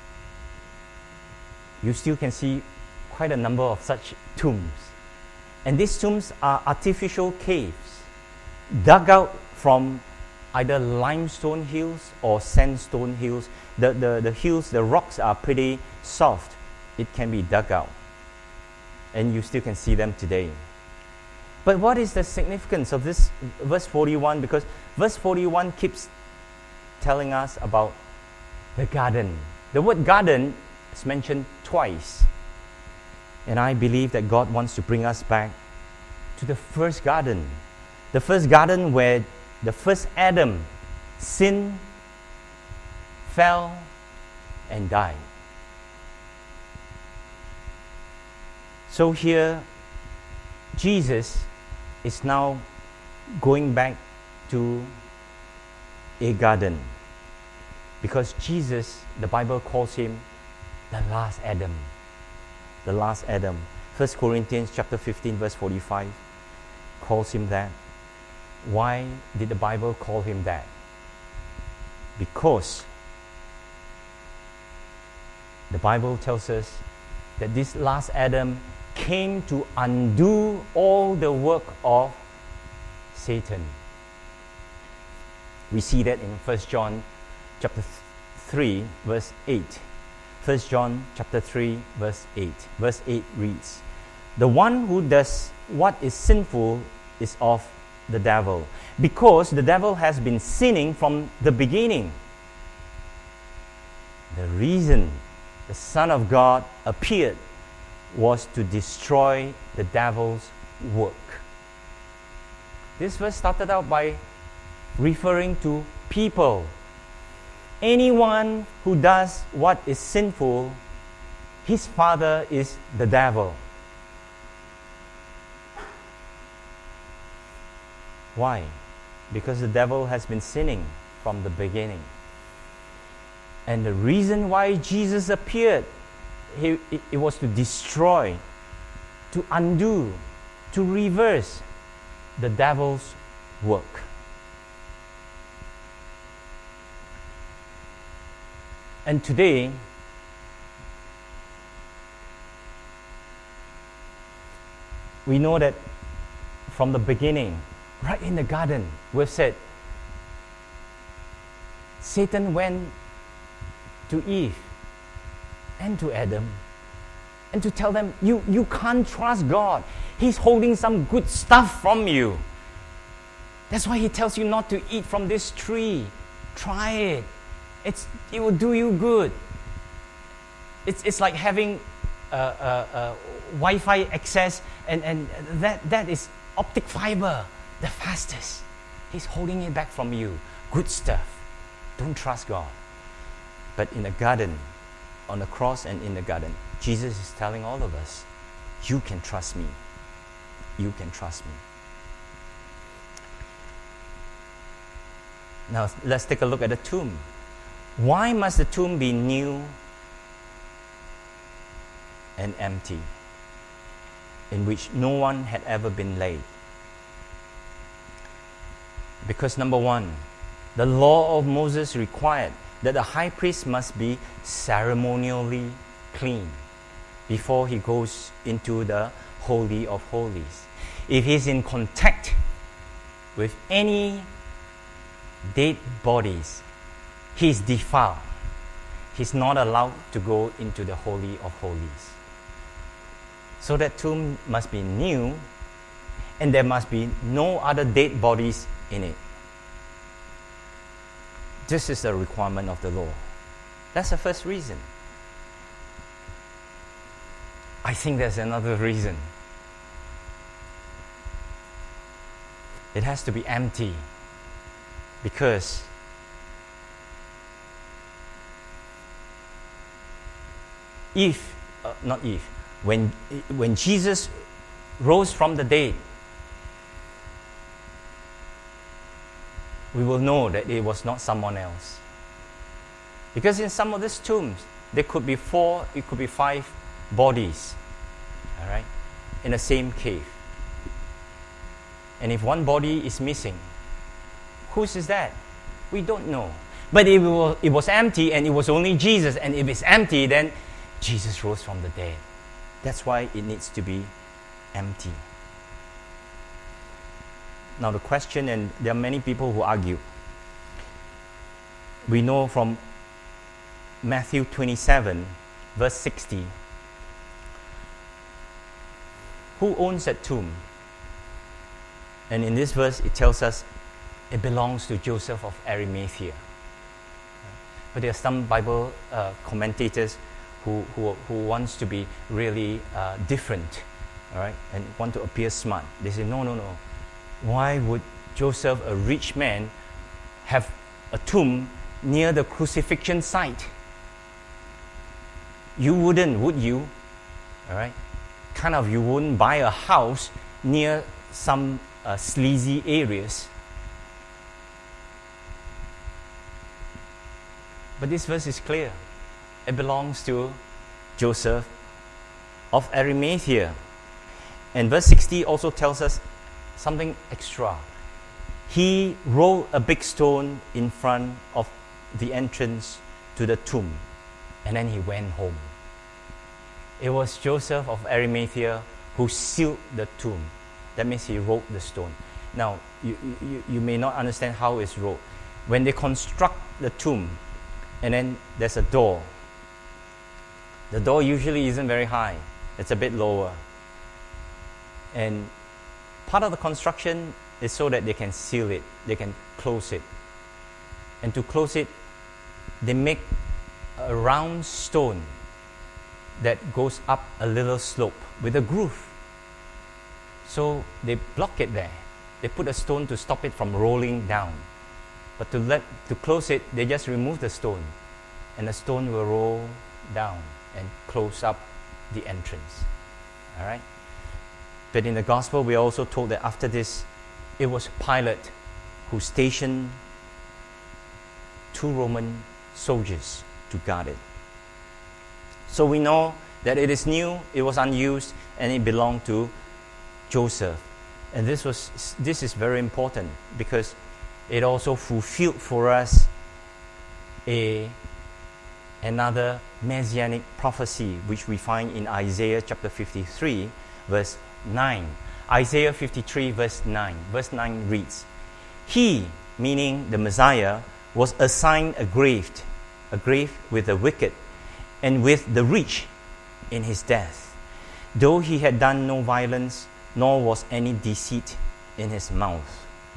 you still can see quite a number of such tombs. And these tombs are artificial caves dug out from either limestone hills or sandstone hills. The hills, the rocks are pretty soft. it can be dug out. And you still can see them today. But what is the significance of this verse 41? Because verse 41 keeps telling us about the garden. The word garden is mentioned twice. And I believe that God wants to bring us back to the first garden. The first garden where the first Adam sinned, fell, and died. So here, Jesus is now going back to a garden. Because Jesus, the Bible calls him the last Adam. The last Adam. 1 Corinthians chapter 15 verse 45 calls him that. Why did the Bible call him that? Because the Bible tells us that this last Adam came to undo all the work of Satan. We see that in 1 John chapter 3 verse 8. 1 John chapter 3 verse 8. Verse 8 reads, "The one who does what is sinful is of the devil, because the devil has been sinning from the beginning." The reason the Son of God appeared was to destroy the devil's work. This verse started out by referring to people. Anyone who does what is sinful, his father is the devil. Why? Because the devil has been sinning from the beginning. And the reason why Jesus appeared, it was to destroy, to undo, to reverse the devil's work. And today, we know that from the beginning, right in the garden, we've said, Satan went to Eve and to Adam and to tell them, you can't trust God. He's holding some good stuff from you. That's why he tells you not to eat from this tree. Try it. It will do you good. It's like having Wi-Fi access, and that is optic fiber, the fastest. He's holding it back from you. Good stuff. Don't trust God. But in the garden, on the cross and in the garden, Jesus is telling all of us, you can trust me. You can trust me. Now let's take a look at the tomb. Why must the tomb be new and empty, in which no one had ever been laid? Because number one, the law of Moses required that the high priest must be ceremonially clean before he goes into the Holy of Holies. If he's in contact with any dead bodies, he's defiled. He's not allowed to go into the Holy of Holies. So that tomb must be new, and there must be no other dead bodies in it. This is the requirement of the law. That's the first reason. I think there's another reason. It has to be empty, because when Jesus rose from the dead, we will know that it was not someone else. Because in some of these tombs, there could be 4, it could be 5 bodies, all right, in the same cave. And if one body is missing, whose is that? We don't know. But it was empty, and it was only Jesus. And if it's empty, then Jesus rose from the dead. That's why it needs to be empty. Now the question, and there are many people who argue. We know from Matthew 27, verse 60, Who owns that tomb? And in this verse, it tells us it belongs to Joseph of Arimathea. But there are some Bible commentators who wants to be really different, all right, and want to appear smart. They say, no. Why would Joseph, a rich man, have a tomb near the crucifixion site? You wouldn't, would you? All right, you wouldn't buy a house near some sleazy areas. But this verse is clear. It belongs to Joseph of Arimathea. And verse 60 also tells us something extra. He rolled a big stone in front of the entrance to the tomb, and then he went home. It was Joseph of Arimathea who sealed the tomb. That means he rolled the stone. Now, you may not understand how it's rolled. When they construct the tomb, and then there's a door. The door usually isn't very high. It's a bit lower. And part of the construction is so that they can seal it. They can close it. And to close it, they make a round stone that goes up a little slope with a groove. So they block it there. They put a stone to stop it from rolling down. But to close it, they just remove the stone, and the stone will roll down and close up the entrance. All right? But in the gospel, we are also told that after this, it was Pilate who stationed 2 Roman soldiers to guard it. So we know that it is new, it was unused, and it belonged to Joseph. And this is very important because it also fulfilled for us another messianic prophecy which we find in Isaiah chapter 53 verse 9. Isaiah 53 verse 9. Verse 9 reads, He, meaning the Messiah, was assigned a grave with the wicked and with the rich in his death, though he had done no violence, nor was any deceit in his mouth.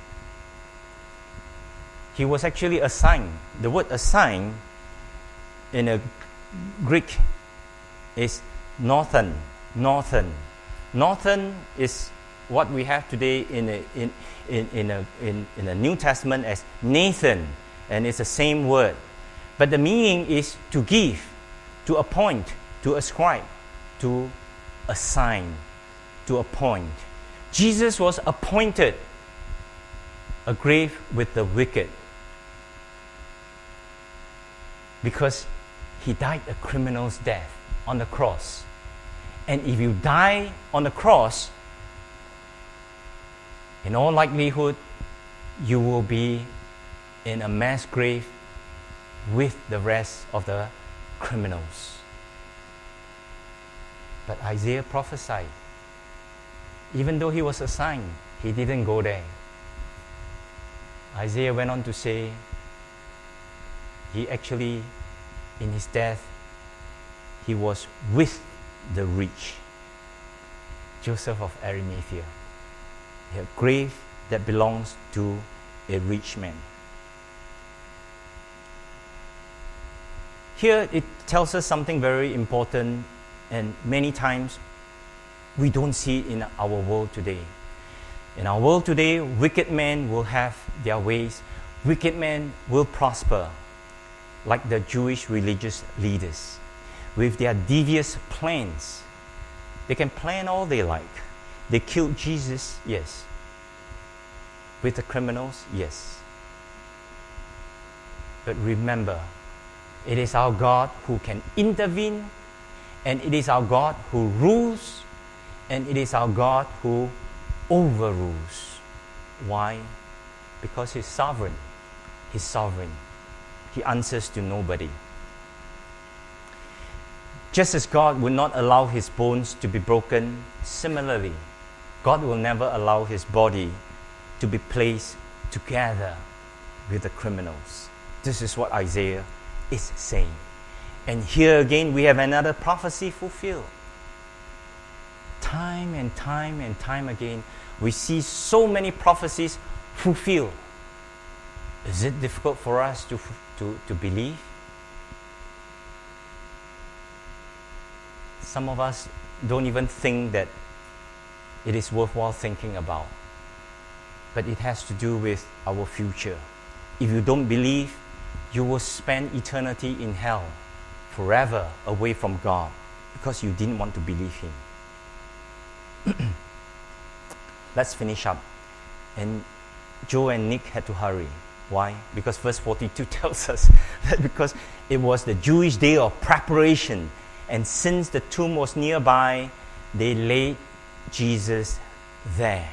He was actually assigned. The word assigned in a Greek is northern. Northern is what we have today in the New Testament as Nathan, and it's the same word. But the meaning is to give, to appoint, to ascribe, to assign, to appoint. Jesus was appointed a grave with the wicked because he died a criminal's death on the cross. And if you die on the cross, in all likelihood, you will be in a mass grave with the rest of the criminals. But Isaiah prophesied, even though he was assigned, he didn't go there. Isaiah went on to say, he actually, in his death, he was with the rich. Joseph of Arimathea, a grave that belongs to a rich man. Here it tells us something very important, and many times we don't see it in our world today. In our world today, wicked men will have their ways. Wicked men will prosper, like the Jewish religious leaders, with their devious plans. They can plan all they like. They killed Jesus, yes. With the criminals, yes. But remember, it is our God who can intervene, and it is our God who rules, and it is our God who overrules. Why? Because He's sovereign. He's sovereign. He answers to nobody. Just as God will not allow His bones to be broken, similarly, God will never allow His body to be placed together with the criminals. This is what Isaiah is saying. And here again we have another prophecy fulfilled. time and time and time again, we see so many prophecies fulfilled. Is it difficult for us to believe? Some of us don't even think that it is worthwhile thinking about. But it has to do with our future. If you don't believe, you will spend eternity in hell, forever away from God, because you didn't want to believe Him. Let's finish up. And Joe and Nick had to hurry. Why? Because verse 42 tells us that because it was the Jewish day of preparation, and since the tomb was nearby, they laid Jesus there.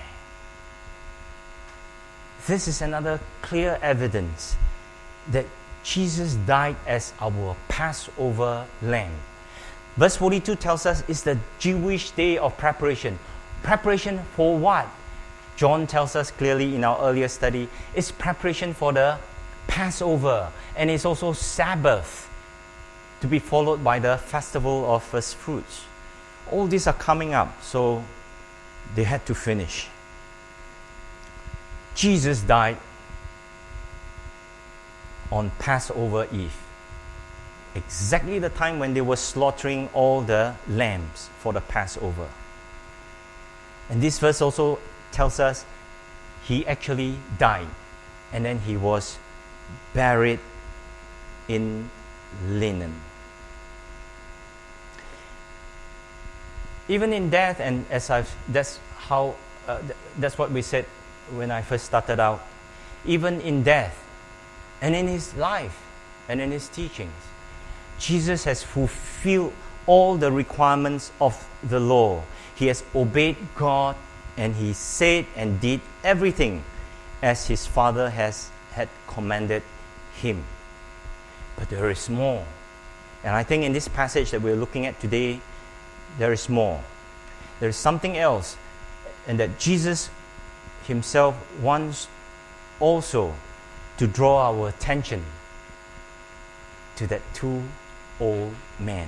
This is another clear evidence that Jesus died as our Passover lamb. Verse 42 tells us it's the Jewish day of preparation. Preparation for what? John tells us clearly in our earlier study, it's preparation for the Passover, and it's also Sabbath, to be followed by the festival of first fruits. All these are coming up, so they had to finish. Jesus died on Passover Eve, exactly the time when they were slaughtering all the lambs for the Passover. And this verse also tells us He actually died, and then He was buried in linen. Even in death, and that's what we said when I first started out. Even in death, and in His life, and in His teachings, Jesus has fulfilled all the requirements of the law. He has obeyed God, and He said and did everything as His Father had commanded Him. But there is more. And I think in this passage that we're looking at today, there is more. There is something else, and that Jesus Himself wants also to draw our attention to that two old men.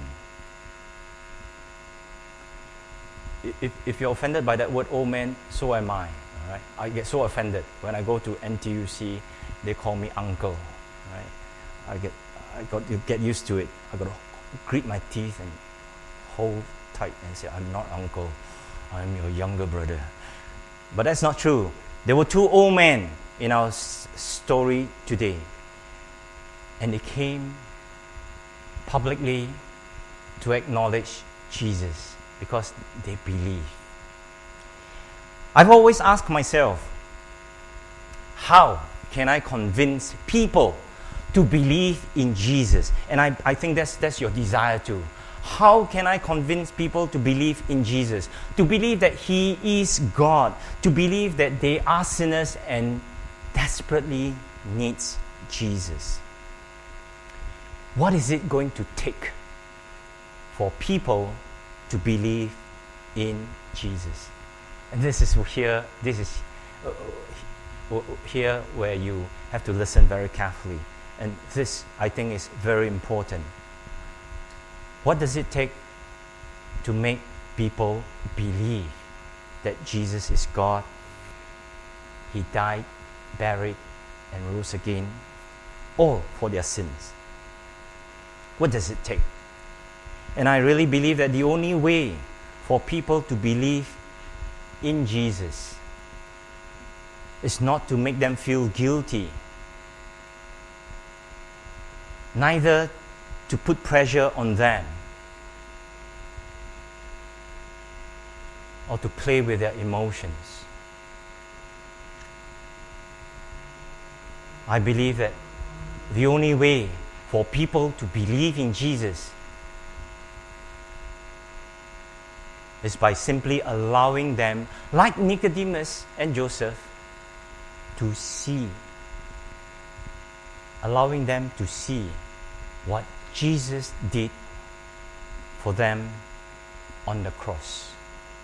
If you're offended by that word old man, so am I. All right? I get so offended when I go to NTUC, they call me uncle. Right? I got to get used to it. I got to grit my teeth and hold tight and say, I'm not uncle, I'm your younger brother. But that's not true. There were two old men in our story today, and they came publicly to acknowledge Jesus because they believe. I've always asked myself, how can I convince people to believe in Jesus? And I think that's your desire too. How can I convince people to believe in Jesus? To believe that He is God. To believe that they are sinners and desperately needs Jesus. What is it going to take for people to believe in Jesus? And this is here where you have to listen very carefully. And this, I think, is very important. What does it take to make people believe that Jesus is God? He died, buried, and rose again, all for their sins. What does it take? And I really believe that the only way for people to believe in Jesus is not to make them feel guilty, neither to put pressure on them or to play with their emotions. I believe that the only way for people to believe in Jesus is by simply allowing them, like Nicodemus and Joseph, to see. Allowing them to see what Jesus did for them on the cross.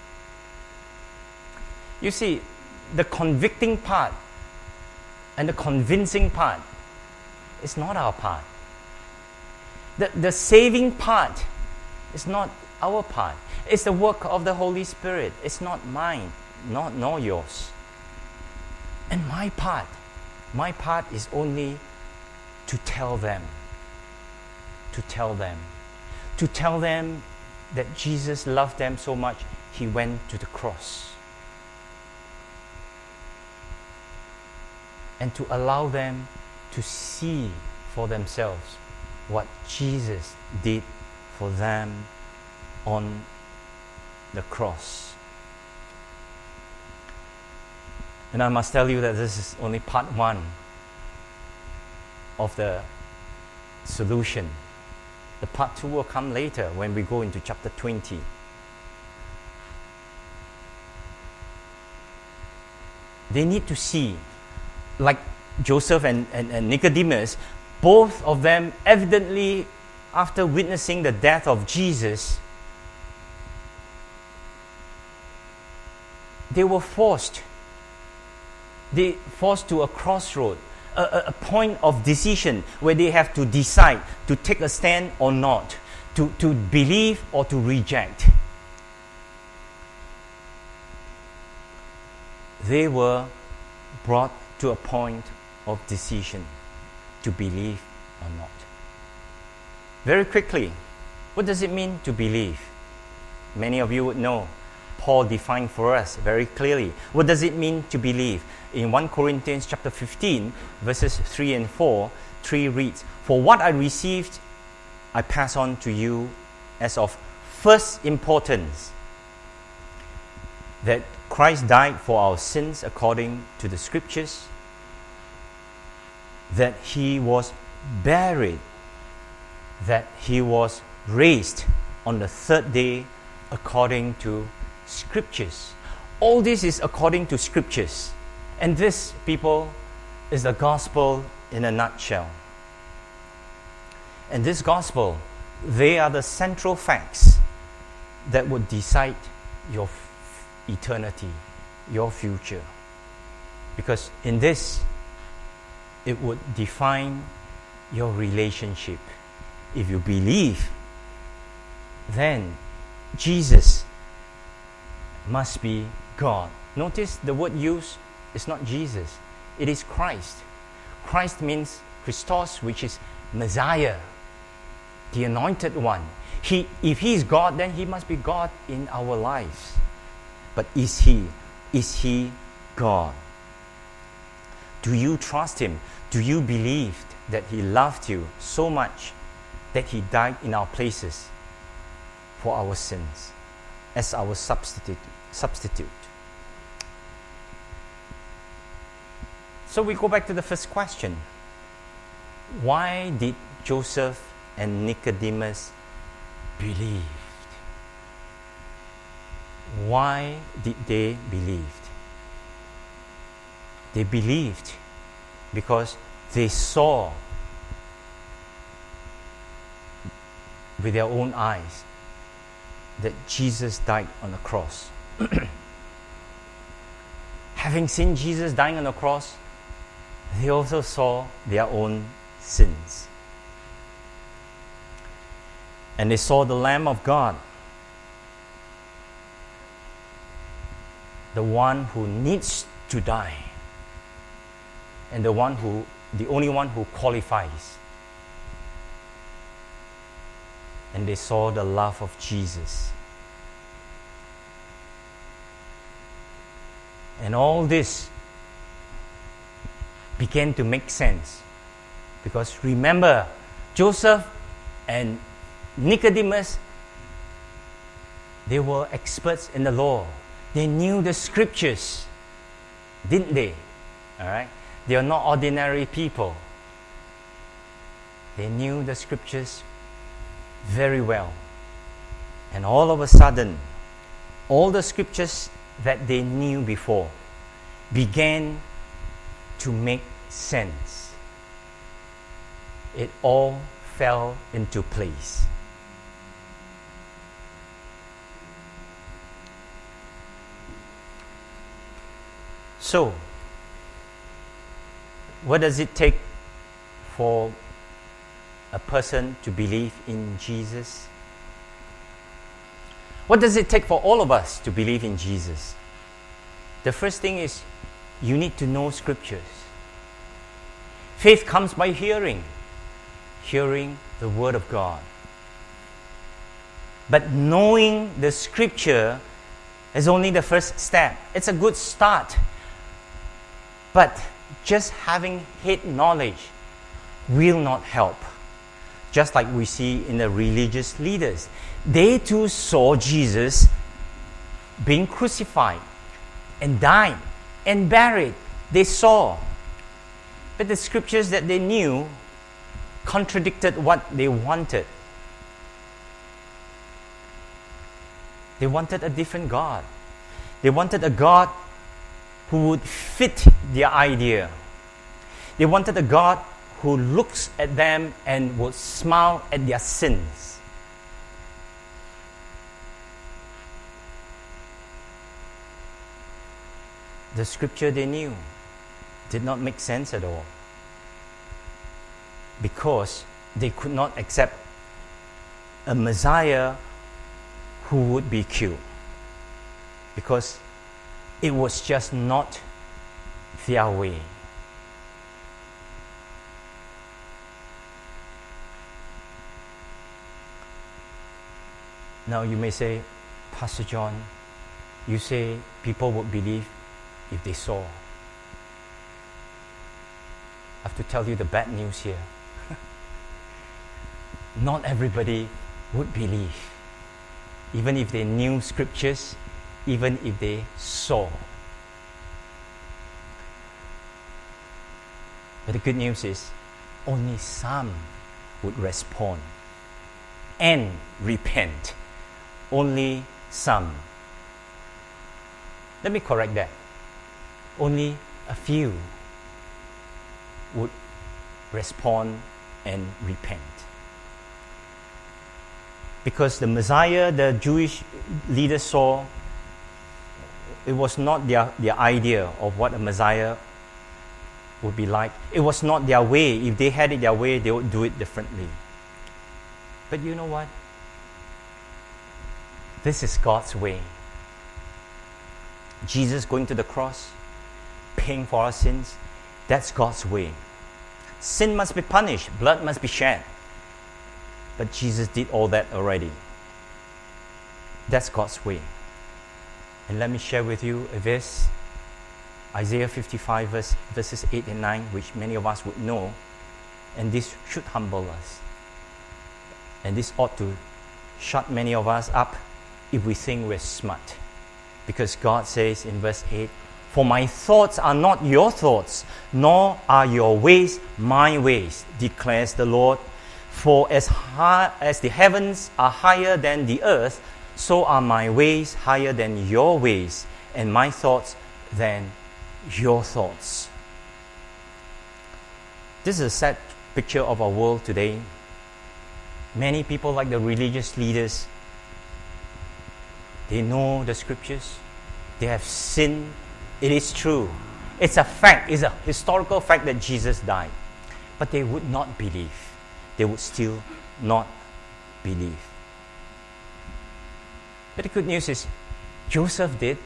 You see, the convicting part and the convincing part is not our part. The saving part is not our part. It's the work of the Holy Spirit. It's not mine, nor yours. And my part is only to tell them that Jesus loved them so much, He went to the cross. And to allow them to see for themselves what Jesus did for them on the cross. And I must tell you that this is only part one of the solution. The part two will come later when we go into chapter 20. They need to see, like Joseph and Nicodemus, both of them evidently, after witnessing the death of Jesus, they were forced to a crossroad, a point of decision where they have to decide to take a stand or not, to believe or to reject. They were brought to a point of decision to believe or not. Very quickly, what does it mean to believe? Many of you would know. Paul defined for us very clearly. What does it mean to believe? In 1 Corinthians chapter 15, verses 3 and 4, 3 reads, "For what I received, I pass on to you as of first importance, that Christ died for our sins according to the Scriptures, that He was buried, that He was raised on the third day according to Scriptures." All this is according to Scriptures. And this, people, is the gospel in a nutshell. And this gospel, they are the central facts that would decide your eternity, your future. Because in this, it would define your relationship. If you believe, then Jesus must be God. Notice the word used is not Jesus, it is Christ. Christ means Christos, which is Messiah, the anointed one. If He is God, then He must be God in our lives. But is He God? Do you trust Him? Do you believe that He loved you so much that He died in our places for our sins as our substitute? So we go back to the first question. Why did Joseph and Nicodemus believe? Why did they believe? They believed because they saw with their own eyes that Jesus died on the cross. Having seen Jesus dying on the cross, they also saw their own sins. And they saw the Lamb of God, the one who needs to die, and the only one who qualifies. And they saw the love of Jesus. And all this began to make sense. Because remember, Joseph and Nicodemus, they were experts in the law. They knew the Scriptures, didn't they? All right? They are not ordinary people. They knew the Scriptures very well. And all of a sudden, all the Scriptures that they knew before began to make sense. It all fell into place. So, what does it take for a person to believe in Jesus? What does it take for all of us to believe in Jesus? The first thing is you need to know Scriptures. Faith comes by hearing the Word of God. But knowing the Scripture is only the first step. It's a good start. But just having head knowledge will not help. Just like we see in the religious leaders. They too saw Jesus being crucified and died and buried. They saw. But the Scriptures that they knew contradicted what they wanted. They wanted a different God. They wanted a God who would fit their idea. They wanted a God who looks at them and would smile at their sins. The Scripture they knew did not make sense at all, because they could not accept a Messiah who would be killed, because it was just not their way. Now you may say, Pastor John, you say people would believe if they saw. I have to tell you the bad news here. Not everybody would believe, even if they knew Scriptures, even if they saw. But the good news is, only some would respond and repent. Only some. Let me correct that. Only a few would respond and repent. Because the Messiah, the Jewish leaders saw, it was not their idea of what a Messiah would be like. It was not their way. If they had it their way, they would do it differently. But you know what? This is God's way. Jesus going to the cross, paying for our sins, that's God's way. Sin must be punished, blood must be shed. But Jesus did all that already. That's God's way. And let me share with you a verse, Isaiah 55 verses 8 and 9, which many of us would know. And this should humble us. And this ought to shut many of us up if we think we're smart. Because God says in verse 8, "For my thoughts are not your thoughts, nor are your ways my ways, declares the Lord. For as high as the heavens are higher than the earth, so are my ways higher than your ways, and my thoughts than your thoughts." This is a sad picture of our world today. Many people, like the religious leaders, they know the Scriptures. They have sinned. It is true. It's a fact. It's a historical fact that Jesus died. But they would not believe. They would still not believe. But the good news is, Joseph did.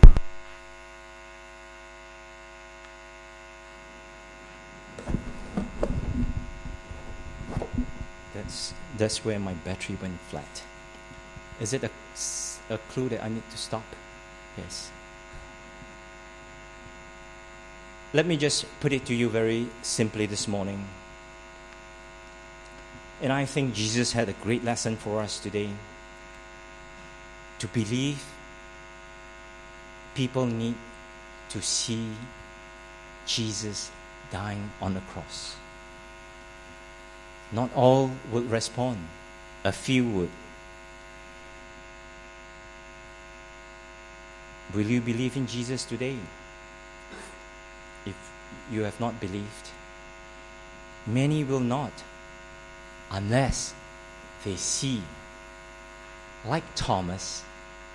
That's where my battery went flat. Is it a clue that I need to stop? Yes. Let me just put it to you very simply this morning. And I think Jesus had a great lesson for us today. To believe, people need to see Jesus dying on the cross. Not all would respond. A few would. Will you believe in Jesus today? If you have not believed, many will not, unless they see, like Thomas,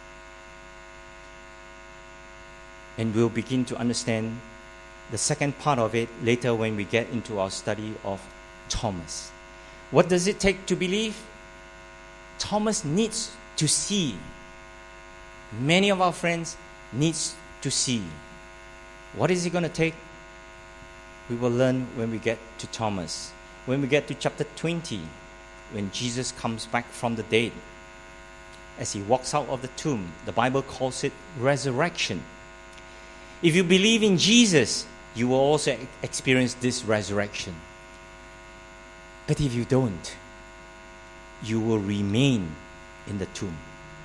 and we'll begin to understand the second part of it later when we get into our study of Thomas. What does it take to believe? Thomas needs to see. Many of our friends needs to see. What is it going to take? We will learn when we get to Thomas. When we get to chapter 20, when Jesus comes back from the dead, as he walks out of the tomb, the Bible calls it resurrection. If you believe in Jesus, you will also experience this resurrection. But if you don't, you will remain in the tomb.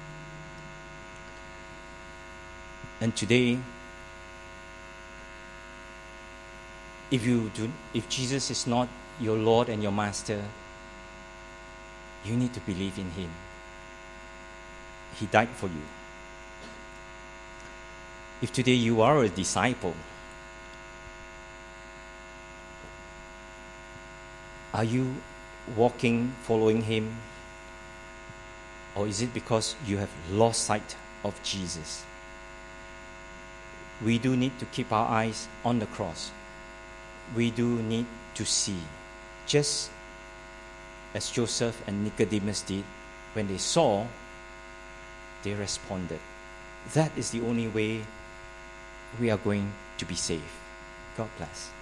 And today, if Jesus is not your Lord and your Master, you need to believe in him. He died for you. If today you are a disciple, are you walking, following him? Or is it because you have lost sight of Jesus? We do need to keep our eyes on the cross. We do need to see. Just as Joseph and Nicodemus did, when they saw, they responded. That is the only way we are going to be saved. God bless.